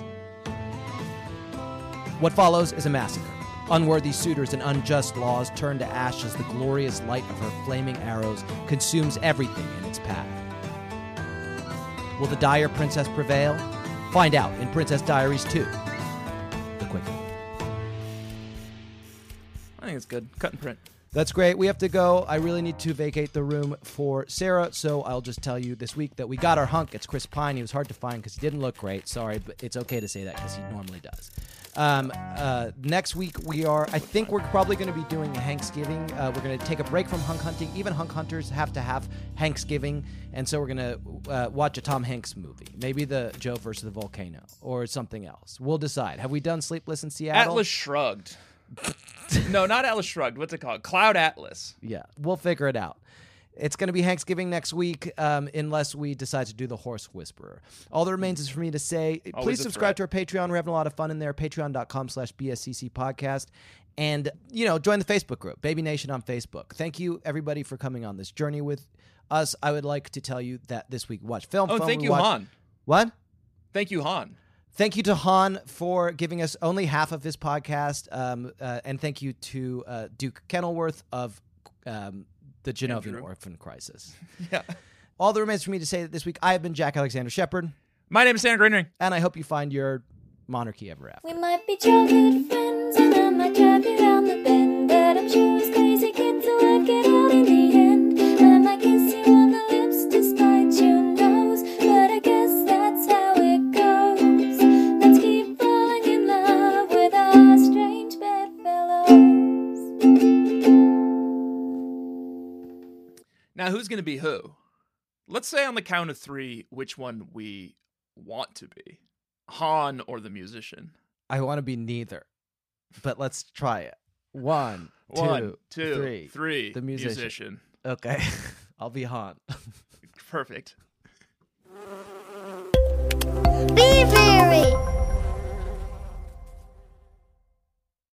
Speaker 3: What follows is a massacre. Unworthy suitors and unjust laws turn to ash as the glorious light of her flaming arrows consumes everything in its path. Will the dire princess prevail? Find out in Princess Diaries 2, The Quickening.
Speaker 4: I think it's good. Cut and print.
Speaker 3: That's great. We have to go. I really need to vacate the room for Sarah, so I'll just tell you this week that we got our hunk. It's Chris Pine. He was hard to find because he didn't look great. Sorry, but it's okay to say that because he normally does. Next week, I think we're probably going to be doing Thanksgiving. We're going to take a break from hunk hunting. Even hunk hunters have to have Thanksgiving, and so we're going to watch a Tom Hanks movie. Maybe the Joe versus the Volcano or something else. We'll decide. Have we done Sleepless in Seattle?
Speaker 4: Atlas Shrugged. No, not Atlas Shrugged. What's it called? Cloud Atlas.
Speaker 3: Yeah, we'll figure it out. It's going to be Thanksgiving next week, unless we decide to do The Horse Whisperer. All that remains is for me to say, please subscribe to our Patreon. We're having a lot of fun in there. Patreon.com/BSCC podcast. And, join the Facebook group, Baby Nation on Facebook. Thank you, everybody, for coming on this journey with us. I would like to tell you that this week we watched Film Fun.
Speaker 4: Thank you, Han.
Speaker 3: What?
Speaker 4: Thank you, Han.
Speaker 3: Thank you to Han for giving us only half of his podcast. And thank you to Duke Kenilworth of the Genovian Orphan Crisis.
Speaker 4: Yeah.
Speaker 3: All that remains for me to say that this week I have been Jack Alexander Shepard.
Speaker 4: My name is Sandra Greenring.
Speaker 3: And I hope you find your monarchy ever after.
Speaker 2: We might be childhood friends, and I might drive you round the bend, but I'm sure as crazy kids will work it out in the end. I might kiss you on the lips despite your nose, but I guess that's how it goes. Let's keep falling in love with our strange bedfellows.
Speaker 4: Now, who's going to be who? Let's say on the count of 3 which one we want to be. Han or the musician.
Speaker 3: I want to be neither, but let's try it. 1, 2, 3. The musician. Okay. I'll be Han.
Speaker 4: Perfect.
Speaker 10: Be very